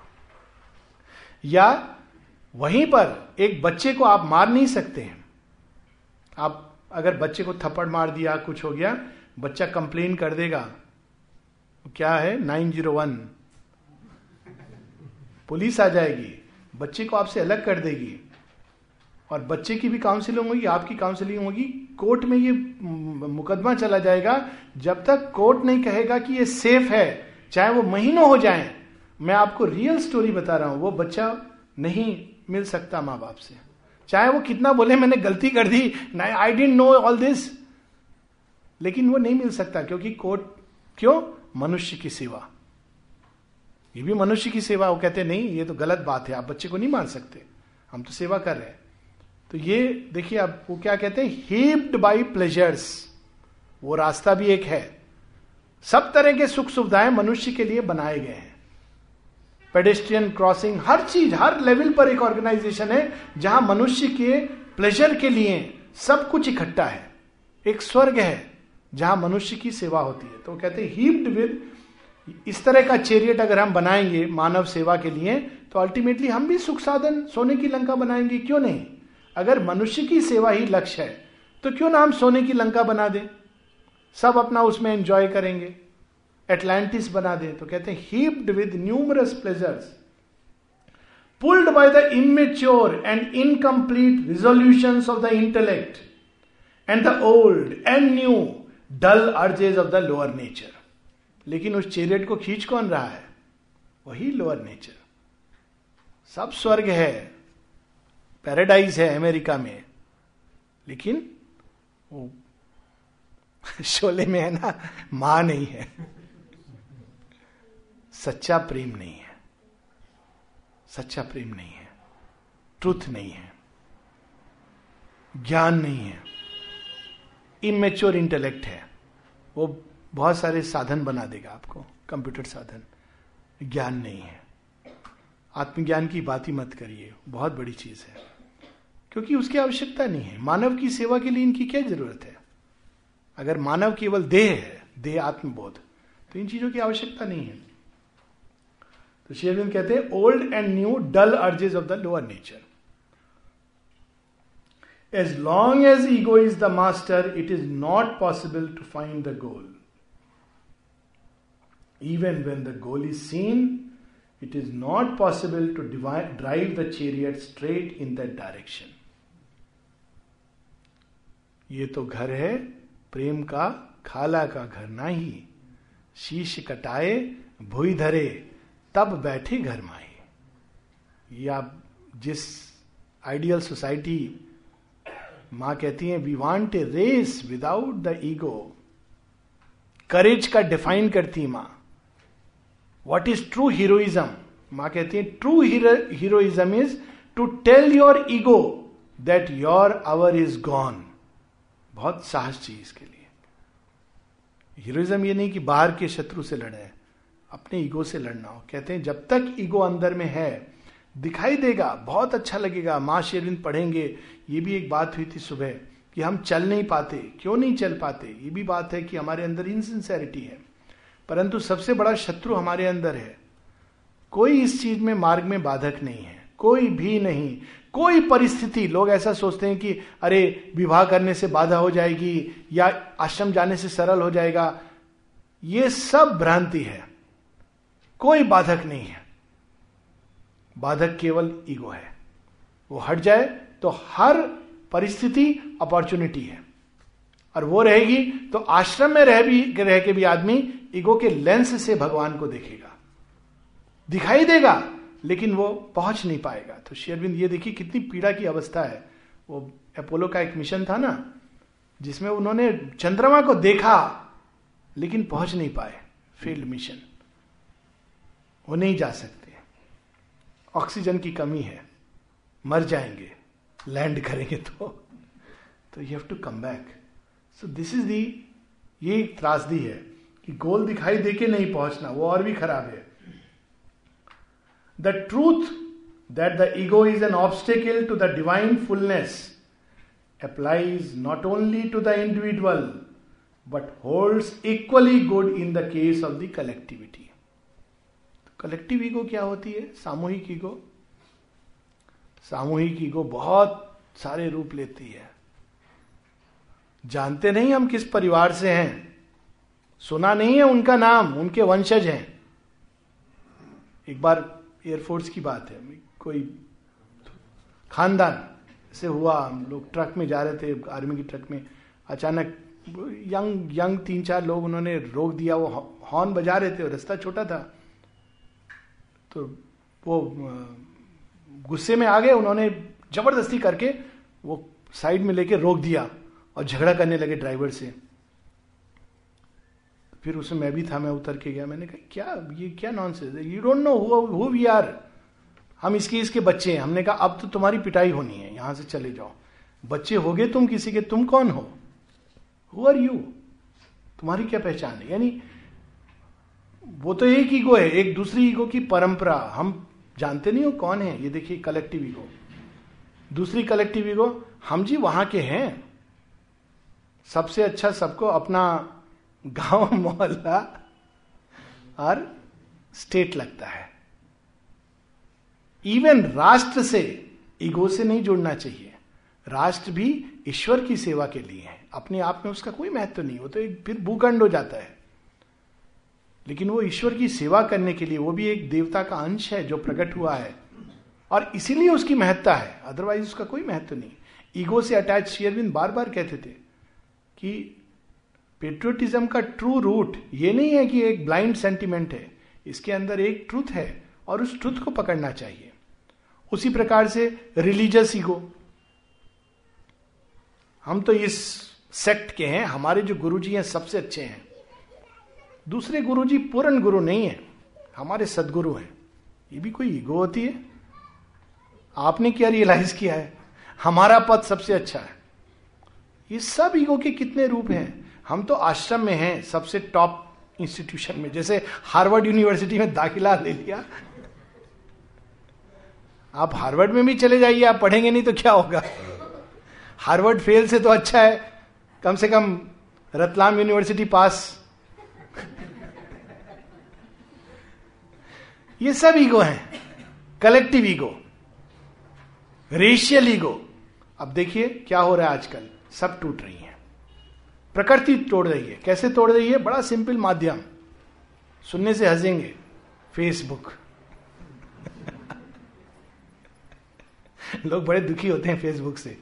या वहीं पर एक बच्चे को आप मार नहीं सकते हैं। आप अगर बच्चे को थप्पड़ मार दिया, कुछ हो गया, बच्चा कंप्लेन कर देगा, क्या है 901, पुलिस आ जाएगी, बच्चे को आपसे अलग कर देगी, और बच्चे की भी काउंसलिंग होगी, आपकी काउंसलिंग होगी, कोर्ट में ये मुकदमा चला जाएगा। जब तक कोर्ट नहीं कहेगा कि ये सेफ है, चाहे वो महीनों हो जाएं, मैं आपको रियल स्टोरी बता रहा हूं, वो बच्चा नहीं मिल सकता मां बाप से, चाहे वो कितना बोले मैंने गलती कर दी, I didn't know all this, लेकिन वो नहीं मिल सकता। क्योंकि कोर्ट, क्यों? मनुष्य की सेवा, ये भी मनुष्य की सेवा। वो कहते नहीं ये तो गलत बात है, आप बच्चे को नहीं मान सकते, हम तो सेवा कर रहे हैं। तो ये देखिए आप वो क्या कहते हैं, हीप्ड बाय प्लेजर्स, वो रास्ता भी एक है। सब तरह के सुख सुविधाएं मनुष्य के लिए बनाए गए हैं, पेडेस्ट्रियन क्रॉसिंग, हर चीज, हर लेवल पर एक ऑर्गेनाइजेशन है जहां मनुष्य के प्लेजर के लिए सब कुछ इकट्ठा है। एक स्वर्ग है जहां मनुष्य की सेवा होती है। तो कहते हैं हीप्ड विद, इस तरह का चैरियट अगर हम बनाएंगे मानव सेवा के लिए, तो अल्टीमेटली हम भी सुख साधन, सोने की लंका बनाएंगे, क्यों नहीं? अगर मनुष्य की सेवा ही लक्ष्य है तो क्यों ना हम सोने की लंका बना दें, सब अपना उसमें एंजॉय करेंगे, एटलांटिस बना दें। तो कहते हैं heaped with numerous pleasures, pulled by the immature and incomplete resolutions of the intellect and the old and new dull urges of the lower nature. लेकिन उस चैरियट को खींच कौन रहा है? वही लोअर नेचर। सब स्वर्ग है, पैराडाइज है अमेरिका में, लेकिन वो शोले में है ना, मां नहीं है, सच्चा प्रेम नहीं है, सच्चा प्रेम नहीं है, ट्रुथ नहीं है, ज्ञान नहीं है, इमेच्योर इंटेलेक्ट है। वो बहुत सारे साधन बना देगा आपको, कंप्यूटर साधन, ज्ञान नहीं है। आत्मज्ञान की बात ही मत करिए, बहुत बड़ी चीज है, क्योंकि उसकी आवश्यकता नहीं है। मानव की सेवा के लिए इनकी क्या जरूरत है? अगर मानव केवल देह है, देह आत्मबोध, तो इन चीजों की आवश्यकता नहीं है। तो श्री अरविंद कहते हैं old and new dull urges of the lower nature. As long as ego is the master, it is not possible to find the goal. Even when the goal is seen, it is not possible to drive the chariot straight in that direction. ये तो घर है प्रेम का, खाला का घर नहीं, शीश कटाए भुई धरे तब बैठे घर माए। ये आप जिस आइडियल सोसाइटी, मां कहती है we want a race without the ego, courage का डिफाइन करती मां। What is true heroism? मां कहती है true heroism is to tell your ego that your hour is gone. बहुत साहस चाहिए इसके लिए। हीरोइज्म ये नहीं कि बाहर के शत्रु से लड़े, अपने ईगो से लड़ना हो। कहते हैं जब तक ईगो अंदर में है, दिखाई देगा, बहुत अच्छा लगेगा। मां श्री अरविंद पढ़ेंगे, ये भी एक बात हुई थी सुबह कि हम चल नहीं पाते, क्यों नहीं चल पाते? ये भी बात है कि हमारे अंदर इनसिंसेरिटी है, परंतु सबसे बड़ा शत्रु हमारे अंदर है। कोई इस चीज में मार्ग में बाधक नहीं है, कोई भी नहीं। कोई परिस्थिति, लोग ऐसा सोचते हैं कि अरे विवाह करने से बाधा हो जाएगी या आश्रम जाने से सरल हो जाएगा, ये सब भ्रांति है। कोई बाधक नहीं है, बाधक केवल ईगो है। वो हट जाए तो हर परिस्थिति अपॉर्चुनिटी है, और वो रहेगी तो आश्रम में रह के भी आदमी ईगो के लेंस से भगवान को देखेगा, दिखाई देगा, लेकिन वो पहुंच नहीं पाएगा। तो श्री अरविंद ये देखिए कितनी पीड़ा की अवस्था है। वो अपोलो का एक मिशन था ना, जिसमें उन्होंने चंद्रमा को देखा लेकिन पहुंच नहीं पाए, फेल्ड मिशन। वो नहीं जा सकते, ऑक्सीजन की कमी है, मर जाएंगे लैंड करेंगे तो you have to come back. So this is the, ये त्रासदी है कि गोल दिखाई देके नहीं पहुंचना, वो और भी खराब है। The truth that the ego is an obstacle to the divine fullness applies not only to the individual but holds equally good in the case of the collectivity. Collective ego क्या होती है? सामूहिक ईगो। सामूहिक ego बहुत सारे रूप लेती है। जानते नहीं हम किस परिवार से हैं, सुना नहीं है उनका नाम, उनके वंशज हैं। एक बार एयरफोर्स की बात है, कोई खानदान से हुआ, हम लोग ट्रक में जा रहे थे, आर्मी की ट्रक में, अचानक यंग 3-4 लोग उन्होंने रोक दिया। वो हॉर्न बजा रहे थे और रास्ता छोटा था, तो वो गुस्से में आ गए। उन्होंने जबरदस्ती करके वो साइड में लेके रोक दिया और झगड़ा करने लगे ड्राइवर से। फिर उसमें मैं भी था, मैं उतर के गया। मैंने कहा क्या ये क्या नॉनसेंस है, you don't know who we are, हम इसके बच्चे हैं। हमने कहा अब तो तुम्हारी पिटाई होनी है, यहां से चले जाओ। बच्चे होगे तुम किसी के, तुम कौन हो, हु आर यू, तुम्हारी क्या पहचान है? यानी वो तो एक ईगो है, एक दूसरी ईगो की परंपरा, हम जानते नहीं हो कौन है। ये देखिए कलेक्टिव ईगो। दूसरी कलेक्टिव ईगो, हम जी वहां के हैं, सबसे अच्छा सबको अपना गांव, मोहल्ला और स्टेट लगता है। इवन राष्ट्र से, ईगो से नहीं जुड़ना चाहिए। राष्ट्र भी ईश्वर की सेवा के लिए है, अपने आप में उसका कोई महत्व नहीं, वो तो एक फिर भूखंड हो जाता है। लेकिन वो ईश्वर की सेवा करने के लिए, वो भी एक देवता का अंश है जो प्रकट हुआ है, और इसीलिए उसकी महत्ता है, अदरवाइज उसका कोई महत्व नहीं। ईगो से अटैच, श्री अरविंद बार बार कहते थे कि पेट्रियोटिज्म का ट्रू रूट ये नहीं है कि एक ब्लाइंड सेंटिमेंट है, इसके अंदर एक ट्रुथ है और उस ट्रुथ को पकड़ना चाहिए। उसी प्रकार से रिलीजियस ईगो, हम तो इस सेक्ट के हैं, हमारे जो गुरुजी हैं सबसे अच्छे हैं, दूसरे गुरुजी पूर्ण गुरु नहीं है, हमारे सदगुरु हैं, ये भी कोई ईगो होती है? आपने क्या रियलाइज किया है? हमारा पद सबसे अच्छा है। ये सब ईगो के कितने रूप हैं। हम तो आश्रम में हैं, सबसे टॉप इंस्टीट्यूशन में, जैसे हार्वर्ड यूनिवर्सिटी में दाखिला ले लिया। आप हार्वर्ड में भी चले जाइए, आप पढ़ेंगे नहीं तो क्या होगा? हार्वर्ड फेल से तो अच्छा है कम से कम रतलाम यूनिवर्सिटी पास। ये सब ईगो हैं, कलेक्टिव ईगो, रेशियल ईगो। अब देखिए क्या हो रहा है आजकल, सब टूट रही है, प्रकृति तोड़ रही है। कैसे तोड़ रही है? बड़ा सिंपल माध्यम, सुनने से हंसेंगे, फेसबुक। लोग बड़े दुखी होते हैं फेसबुक से।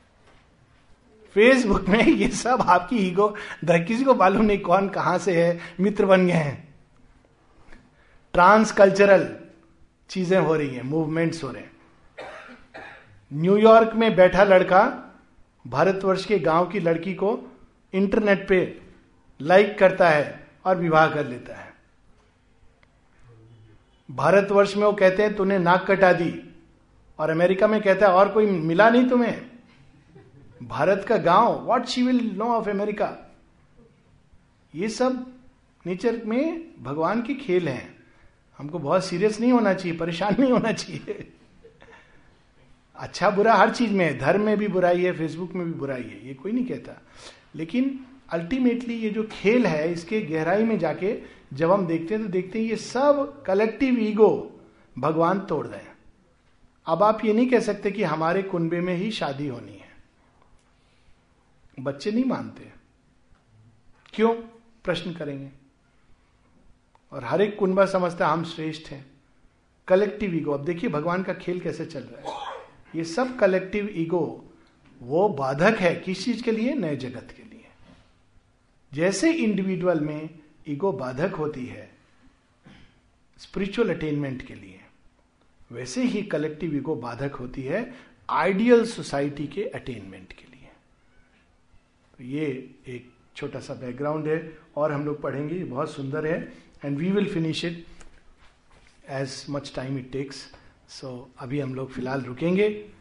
फेसबुक में ये सब आपकी ईगो, किसी को मालूम नहीं कौन कहां से है, मित्र बन गए हैं। ट्रांस कल्चरल चीजें हो रही हैं, मूवमेंट्स हो रहे हैं। न्यूयॉर्क में बैठा लड़का भारतवर्ष के गांव की लड़की को इंटरनेट पे लाइक करता है और विवाह कर लेता है। भारतवर्ष में वो कहते हैं तूने नाक कटा दी, और अमेरिका में कहता है और कोई मिला नहीं तुम्हें। भारत का गांव, what she will know of America. ये सब नेचर में भगवान के खेल हैं। हमको बहुत सीरियस नहीं होना चाहिए, परेशान नहीं होना चाहिए। अच्छा बुरा हर चीज में है, धर्म में भी बुराई है, फेसबुक में भी बुराई है, ये कोई नहीं कहता। लेकिन अल्टीमेटली ये जो खेल है, इसके गहराई में जाके जब हम देखते हैं तो देखते हैं ये सब कलेक्टिव ईगो भगवान तोड़ रहे हैं। अब आप ये नहीं कह सकते कि हमारे कुनबे में ही शादी होनी है। बच्चे नहीं मानते, क्यों? प्रश्न करेंगे। और हर एक कुनबा समझता है हम श्रेष्ठ हैं। कलेक्टिव ईगो, अब देखिए भगवान का खेल कैसे चल रहा है। ये सब कलेक्टिव ईगो वो बाधक है किस चीज के लिए? नए जगत के लिए। जैसे इंडिविजुअल में ईगो बाधक होती है स्पिरिचुअल अटेनमेंट के लिए, वैसे ही कलेक्टिव ईगो बाधक होती है आइडियल सोसाइटी के अटेनमेंट के लिए। तो ये एक छोटा सा बैकग्राउंड है, और हम लोग पढ़ेंगे, बहुत सुंदर है, and we will finish it as much time it takes. So अभी हम लोग फिलहाल रुकेंगे।